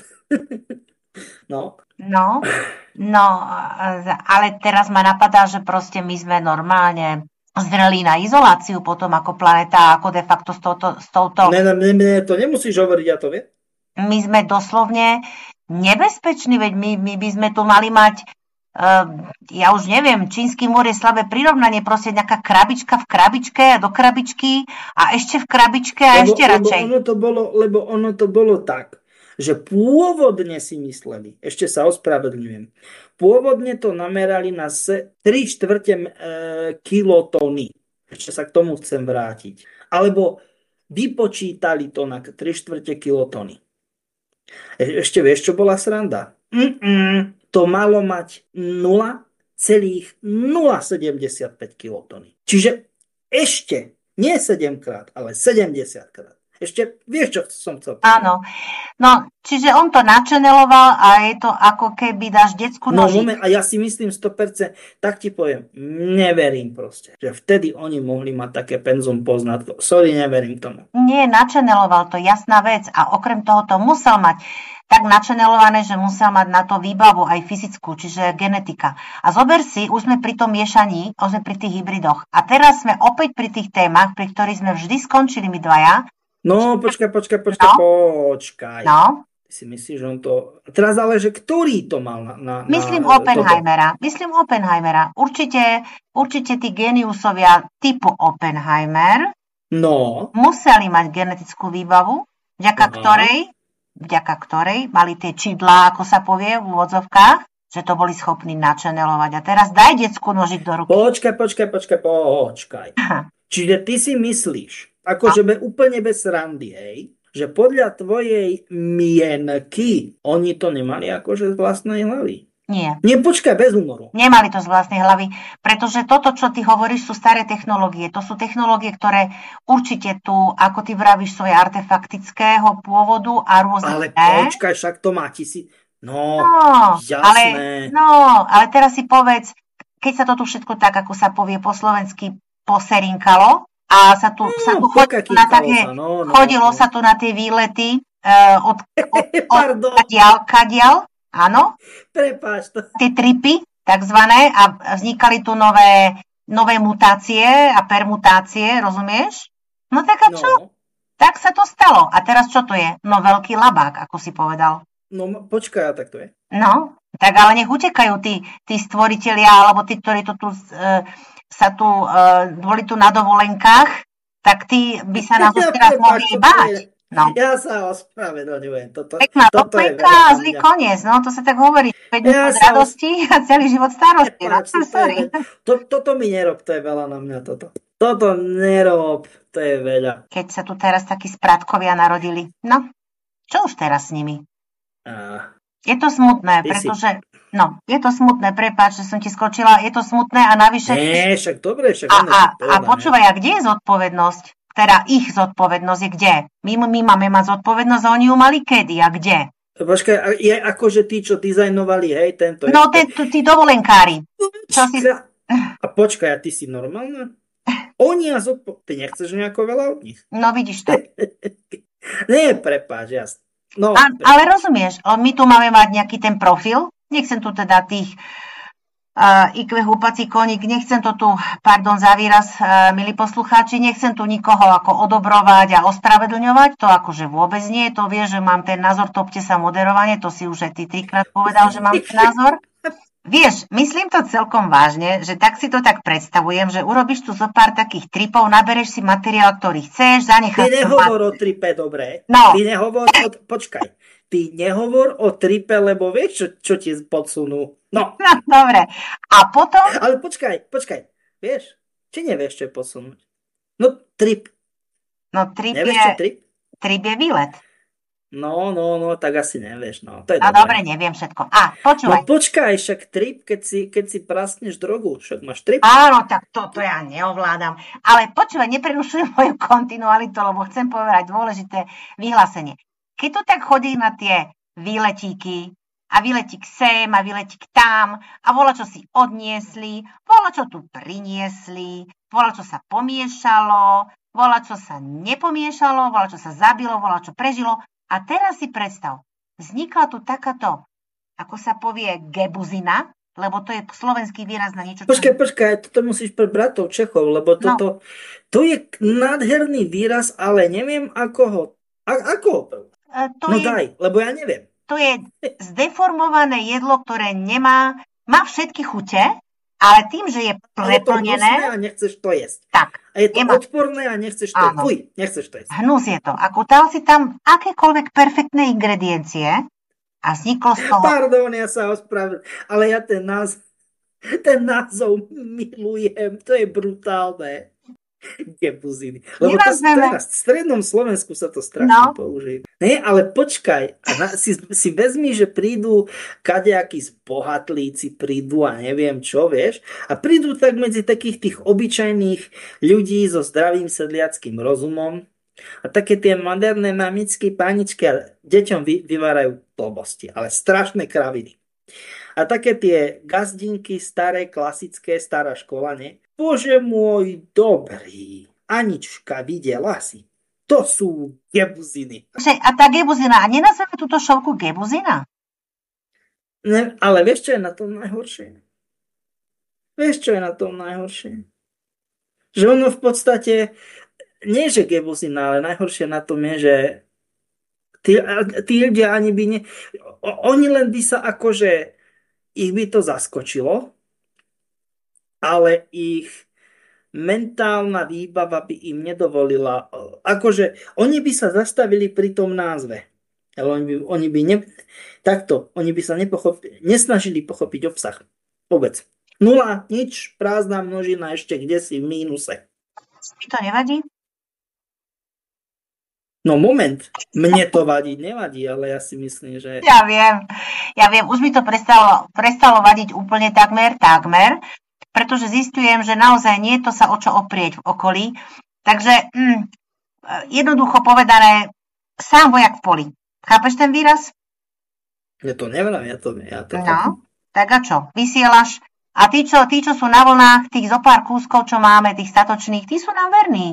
No, ale teraz ma napadá, že proste my sme normálne zreli na izoláciu potom ako planéta, ako de facto s touto... Ne, to nemusíš hovoriť, ja to viem. My sme doslovne nebezpeční, veď my by sme tu mali mať, ja už neviem, čínsky múr je slabé prirovnanie, proste nejaká krabička v krabičke a do krabičky a ešte v krabičke a ešte radšej. Lebo ono to bolo tak, že pôvodne si mysleli, ešte sa ospravedlňujem, pôvodne to namerali na 3/4 kilotony. Ešte sa k tomu chcem vrátiť. Alebo vypočítali to na 3/4 kilotony. Ešte vieš, čo bola sranda? To malo mať 0,075 kilotony. Čiže ešte nie 7 krát, ale 70 krát. Ešte vieš, čo som chcel povedať? Áno. No, čiže on to načeneloval a je to ako keby dáš decku nožík. A ja si myslím 100%, tak ti poviem, neverím proste, že vtedy oni mohli mať také penzum poznatkov. Sorry, neverím tomu. Nie, načeneloval, to jasná vec a okrem toho to musel mať tak načenelované, že musel mať na to výbavu aj fyzickú, čiže genetika. A zober si, už sme pri tom miešaní, už sme pri tých hybridoch. A teraz sme opäť pri tých témach, pri ktorých sme vždy skončili my dvaja. No, počkaj. No. Ty si myslíš, že on to... Teraz ale, že ktorý to mal na Myslím Oppenheimera. Určite tí geniusovia typu Oppenheimer museli mať genetickú výbavu, vďaka ktorej mali tie čidlá, ako sa povie v úvodzovkách, že to boli schopní načenelovať. A teraz daj decku nožík do ruky. Počkaj. Čiže ty si myslíš, akože úplne bez srandy, hej, že podľa tvojej mienky oni to nemali akože z vlastnej hlavy? Nie. Počkaj, bez humoru. Nemali to z vlastnej hlavy, pretože toto, čo ty hovoríš, sú staré technológie. To sú technológie, ktoré určite tu, ako ty vravíš, sú keď sa to tu všetko tak, ako sa povie po slovensky, poserinkalo a chodilo sa tu na tie výlety od kadiaľ, áno. Prepáč to. Tie tripy, takzvané, a vznikali tu nové mutácie a permutácie, rozumieš? No tak a čo? Tak sa to stalo. A teraz čo to je? No veľký labák, ako si povedal. No počkaj, tak to je. No, tak ale nech utekajú tí stvoritelia, alebo tí, ktorí to tu boli tu na dovolenkách, tak tí by sa nás teraz mohli báť. No. Ja sa ospravedlňujem. Pekná dovolenka a zlý koniec, no to sa tak hovorí. 5 minút radosti a celý život starosti. Toto mi nerob, to je veľa na mňa toto. Toto nerob, to je veľa. Keď sa tu teraz takí spratkovia narodili. No, čo už teraz s nimi? A, Je to smutné, ty si... pretože... No, je to smutné, prepáč, že som ti skočila, je to smutné a navyše... Nie, však dobre, však ono A povedané. počúvaj, a kde je zodpovednosť? Teda ich zodpovednosť je kde? My máme mať zodpovednosť a oni ju mali kedy a kde? Počkaj, je akože tí, čo dizajnovali, hej, tento... No, tí dovolenkári. Čo si... A počkaj, a ty si normálna? Oni a ty nechceš nejako veľa od nich? No, vidíš to. Nie, prepáč, jasne. No, ale rozumieš, my tu máme mať nejaký ten profil, nechcem tu teda tých IQ húpací koník, nechcem to tu, pardon za výraz, milí poslucháči, nechcem tu nikoho ako odobrovať a ospravedlňovať, to akože vôbec nie, to vieš, že mám ten názor, topte sa moderovanie, to si už aj ty 3-krát povedal, že mám ten názor. Vieš, myslím to celkom vážne, že tak si to tak predstavujem, že urobíš tu zo pár takých tripov, nabereš si materiál, ktorý chceš, zanecháš... Ty nehovor o tripe, dobre? No. Ty nehovor o... Počkaj. Ty nehovor o tripe, lebo vieš, čo ti podsunú. No. No, dobre. A potom... Ale počkaj. Vieš? Či nevieš, čo je podsunúť? No, trip. No, trip nevieš, je... čo trip? Trip je výlet. No, tak asi nevieš, no. To je no dobre, neviem všetko. Počúvaj. No počkaj, však trip, keď si prasneš drogu, však máš trip. Áno, tak to ja neovládam. Ale počúvaj, neprerušuj moju kontinualitu, lebo chcem povedať dôležité vyhlásenie. Keď tu tak chodí na tie výletíky, a výletík sem, a výletík tam, a čo si odniesli, čo tu priniesli, čo sa pomiešalo, čo sa nepomiešalo, čo sa zabilo, čo prežilo. A teraz si predstav, vznikla tu takáto, ako sa povie, gebuzina, lebo to je slovenský výraz na niečo... Počkaj, toto musíš pre bratov Čechov, lebo to je nádherný výraz, ale neviem, ako ho... Ako ho? Daj, lebo ja neviem. To je zdeformované jedlo, ktoré má všetky chute, ale tým, že je preplnené... Ale to a nechceš to jesť. Tak. A je to odporné a nechceš to jesť. Fuj, nechceš to jesť. Hnus je to. Ako dal si tam akékoľvek perfektné ingrediencie a vzniklo z toho... Pardon, ja sa ospravedlňujem, ale ja ten názov milujem. To je brutálne. Gebuziny. Lebo teraz v strednom Slovensku sa to strašne použije. Nie, ale počkaj. Si vezmi, že prídu kadejakí zbohatlíci, prídu a neviem čo, vieš. A prídu tak medzi takých tých obyčajných ľudí so zdravým sedliackým rozumom. A také tie moderné mamičky, páničky a deťom vyvárajú blbosti, ale strašné kraviny. A také tie gazdinky, staré, klasické, stará škola, nie? Bože môj, dobrý. Anička, videla si? To sú gebuziny. A tá gebuzina, a nenazveme túto šovku gebuzina? Ne, ale vieš, čo je na tom najhoršie? Že ono v podstate, nie že gebuzina, ale najhoršie na tom je, že tí ľudia ani by oni len by sa akože ich by to zaskočilo, ale ich mentálna výbava by im nedovolila, akože oni by sa zastavili pri tom názve. Ale oni by sa nesnažili pochopiť obsah. Vôbec. Nula, nič, prázdna množina ešte kde si v mínuse. Mi to nevadí? No moment, mne to nevadí, ale ja si myslím, že... Ja viem, už mi to prestalo vadiť úplne takmer, pretože zistujem, že naozaj nie je to sa o čo oprieť v okolí. Takže jednoducho povedané, sám vojak v poli. Chápeš ten výraz? Ja to neviem, ja to No, tak a čo? Vysielaš a tí, čo sú na vlnách, tých zo pár kúskov, čo máme, tých statočných, tí sú nám verní.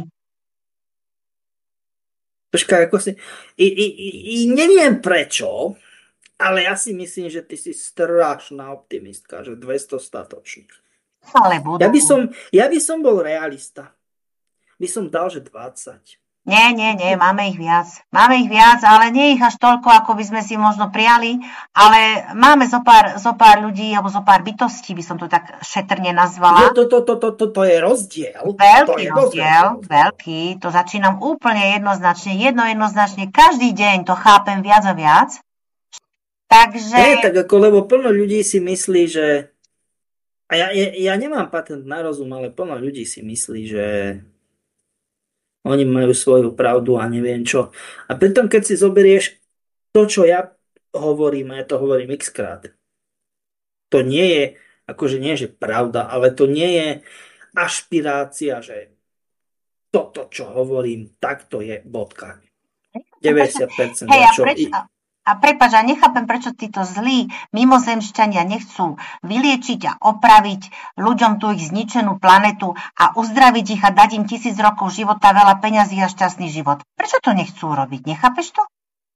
Počkaj, ako si... neviem prečo, ale ja si myslím, že ty si strašná optimistka, že 200 statočných. Ale budú. Ja by som bol realista. By som dal, že 20. Nie, máme ich viac, ale nie ich až toľko, ako by sme si možno prijali, ale máme zo pár ľudí, alebo zo pár bytostí, by som to tak šetrne nazvala. To je rozdiel. Veľký, to začínam úplne jednoznačne, každý deň to chápem viac a viac. Takže... Tak ako, lebo plno ľudí si myslí, že A ja nemám patent na rozum, ale plno ľudí si myslí, že oni majú svoju pravdu a neviem čo. A pritom, keď si zoberieš to, čo ja hovorím, a ja to hovorím x-krát, to nie je, akože nie, že pravda, ale to nie je ašpirácia, že toto, čo hovorím, takto je bodka. 90% Hej, ja čo... a prepáč, a nechápem, prečo títo zlí mimozemšťania nechcú vyliečiť a opraviť ľuďom tú ich zničenú planetu a uzdraviť ich a dať im 1000 rokov života, veľa peňazí a šťastný život. Prečo to nechcú robiť? Nechápeš to?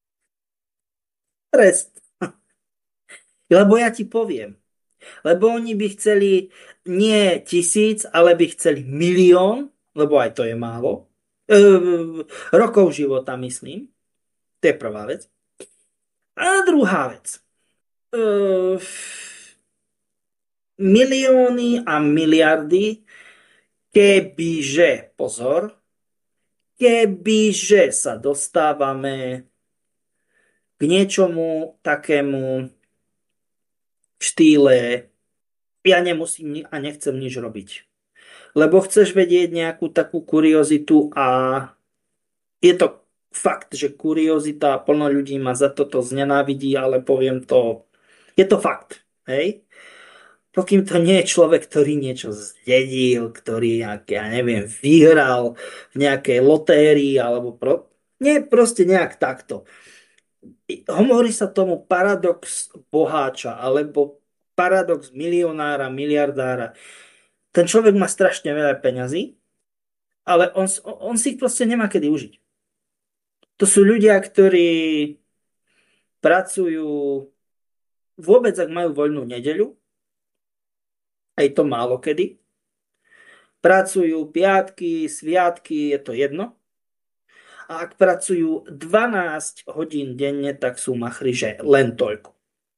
Trest. Lebo ja ti poviem. Lebo oni by chceli nie 1000, ale by chceli 1 000 000, lebo aj to je málo. Rokov života, myslím. To je prvá vec. A druhá vec. Milióny a miliardy, kebyže, pozor, kebyže sa dostávame k niečomu takému v štýle ja nemusím a nechcem nič robiť. Lebo chceš vedieť nejakú takú kuriozitu a je to fakt, že kuriozita, plno ľudí ma za toto znenávidí, ale poviem to, je to fakt, hej? Pokým to nie je človek, ktorý niečo zdedil, ktorý, ja neviem, vyhral v nejakej lotérii, alebo nie, proste nejak takto. Hovorí sa tomu paradox boháča, alebo paradox milionára, miliardára. Ten človek má strašne veľa peňazí, ale on si ich proste nemá kedy užiť. To sú ľudia, ktorí pracujú vôbec, ak majú voľnú nedeľu, aj to málo kedy. Pracujú piatky, sviatky, je to jedno. A ak pracujú 12 hodín denne, tak sú machri, že len toľko.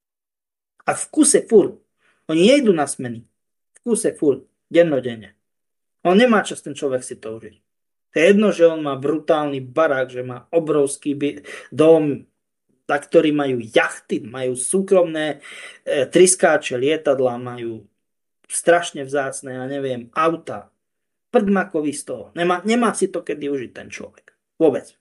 A v kuse furt. Oni nejdú na smeny. V kuse furt. Dennodenne. On nemá čas ten človek si to užiť. To je jedno, že on má brutálny barák, že má obrovský dom, na ktorý majú jachty, majú súkromné tryskáče, lietadlá, majú strašne vzácne, ja neviem, auta. Prdmakový z toho. Nemá si to kedy užiť ten človek. Vôbec.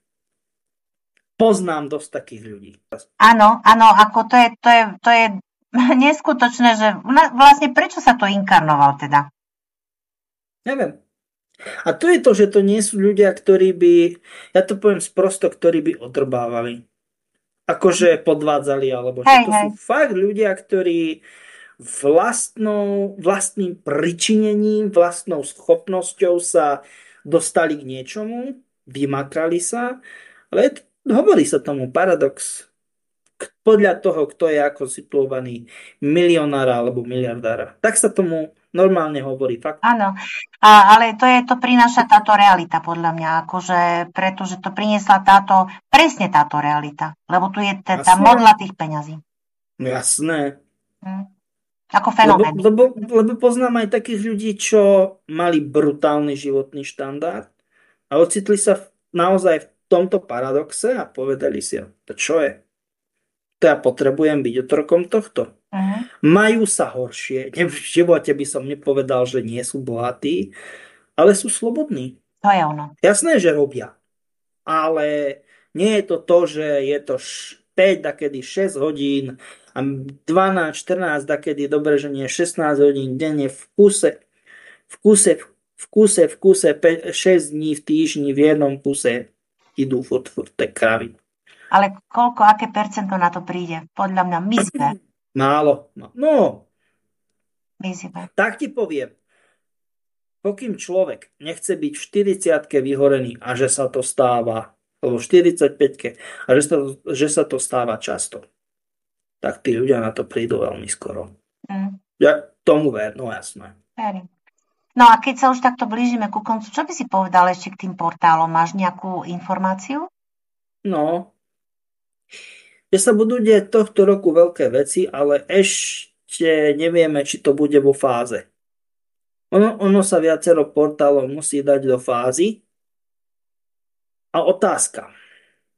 Poznám dosť takých ľudí. Áno, ako to je neskutočné, že vlastne prečo sa to inkarnoval teda? Neviem. A to je to, že to nie sú ľudia, ktorí by, ja to poviem sprosto, ktorí by odrbávali. Akože podvádzali, alebo čo. To sú fakt ľudia, ktorí vlastným pričinením, vlastnou schopnosťou sa dostali k niečomu, vymakali sa, ale hovorí sa tomu paradox. Podľa toho, kto je ako situovaný milionára alebo miliardára. Tak sa tomu normálne hovorí. Fakt. Áno, ale to prináša táto realita podľa mňa, akože, pretože to priniesla presne táto realita, lebo tu je tá modla tých peňazí. Jasné. Ako fenomén. Lebo poznám aj takých ľudí, čo mali brutálny životný štandard a ocitli sa naozaj v tomto paradoxe a povedali si, to čo je? To ja potrebujem byť otrokom tohto. Majú sa horšie. V živote by som nepovedal, že nie sú bohatí, ale sú slobodní. To je ono. Jasné, že robia. Ale nie je to, že je to 5, dakedy 6 hodín a 12, 14, dakedy dobre, že nie 16 hodín denne v kuse 6 dní v týždni v jednom kuse idú furt tej kravy. Ale aké percento na to príde? Podľa mňa mizivé. Málo. No. Mizivé. Tak ti poviem. Pokým človek nechce byť v 40-ke vyhorený a že sa to stáva, alebo v 45-ke a že sa to stáva často, tak tí ľudia na to prídu veľmi skoro. Ja tomu ver, no jasné. Verím. No a keď sa už takto blížime ku koncu, čo by si povedal ešte k tým portálom? Máš nejakú informáciu? No, že sa budú diať tohto roku veľké veci, ale ešte nevieme, či to bude vo fáze. Ono sa viacero portálov musí dať do fázy. A otázka,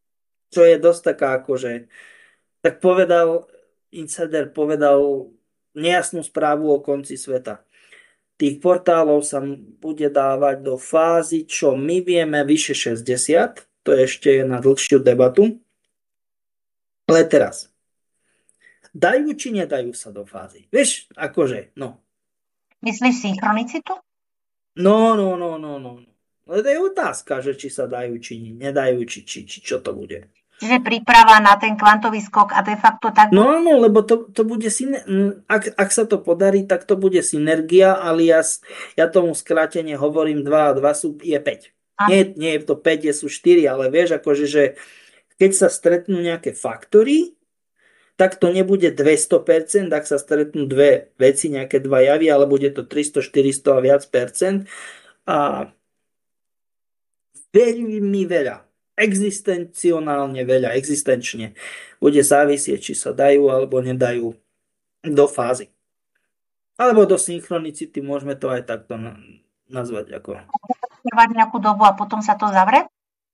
čo je dosť taká akože, tak insider povedal nejasnú správu o konci sveta. Tých portálov sa bude dávať do fázy, čo my vieme, vyše 60. To je ešte na dlhšiu debatu. Ale teraz, dajú či nedajú sa do fázy? Vieš, akože, no. Myslíš synchronicitu? No. Ale to je otázka, že či sa dajú, či nedajú, či čo to bude. Čiže príprava na ten kvantový skok a de facto tak... No, lebo to bude ak sa to podarí, tak to bude synergia, alias ja tomu skrátene hovorím 2 a 2 je 5. Nie je to 5, sú 4, ale vieš, akože, že keď sa stretnú nejaké faktory, tak to nebude 200%, ak sa stretnú dve veci, nejaké dva javy, ale bude to 300, 400 a viac percent. A veľmi veľa, existencionálne veľa, existenčne bude závisieť, či sa dajú alebo nedajú do fázy. Alebo do synchronicity, môžeme to aj takto nazvať. Ako. Trvať nejakú dobu a potom sa to zavre?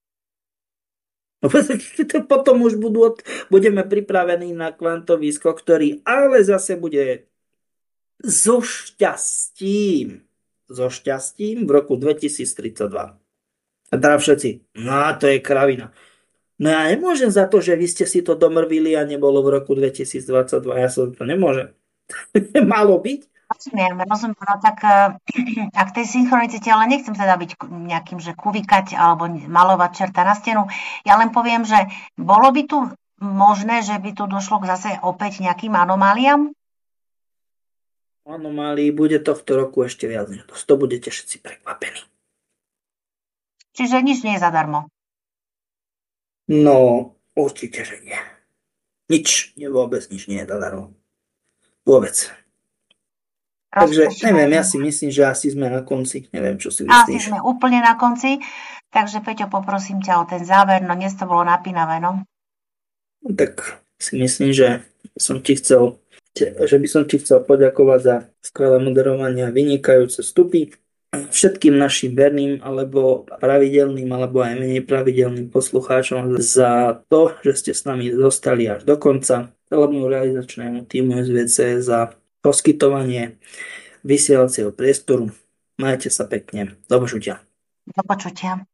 Potom už budeme pripravení na kvantový skok, ktorý ale zase bude so šťastím v roku 2032. A teda všetci, no to je kravina. No ja nemôžem za to, že vy ste si to domrvili a nebolo v roku 2022. Ja sa to nemôžem. Malo byť. Rozumiem. No tak ak tej synchronicite, ale nechcem teda byť nejakým, že kuvikať alebo malovať čerta na stenu. Ja len poviem, že bolo by tu možné, že by tu došlo k zase opäť nejakým anomáliám? Anomálií bude tohto roku ešte viac. To budete všetci prekvapení. Čiže nič nie je zadarmo. No, určite, že nie. Vôbec nič nie je zadarmo. Vôbec. Takže neviem, ja si myslím, že asi sme na konci. Neviem, čo si myslíš. Asi sme úplne na konci. Takže Peťo, poprosím ťa o ten záver. No dnes to bolo napínavé, no. Tak si myslím, že by som ti chcel poďakovať za skvelé moderovanie a vynikajúce vstupy. Všetkým našim verným alebo pravidelným alebo aj menej pravidelným poslucháčom za to, že ste s nami zostali až do konca. Celému realizačnému týmu SVC za poskytovanie vysielacieho priestoru. Majte sa pekne. Do počutia. Do počutia.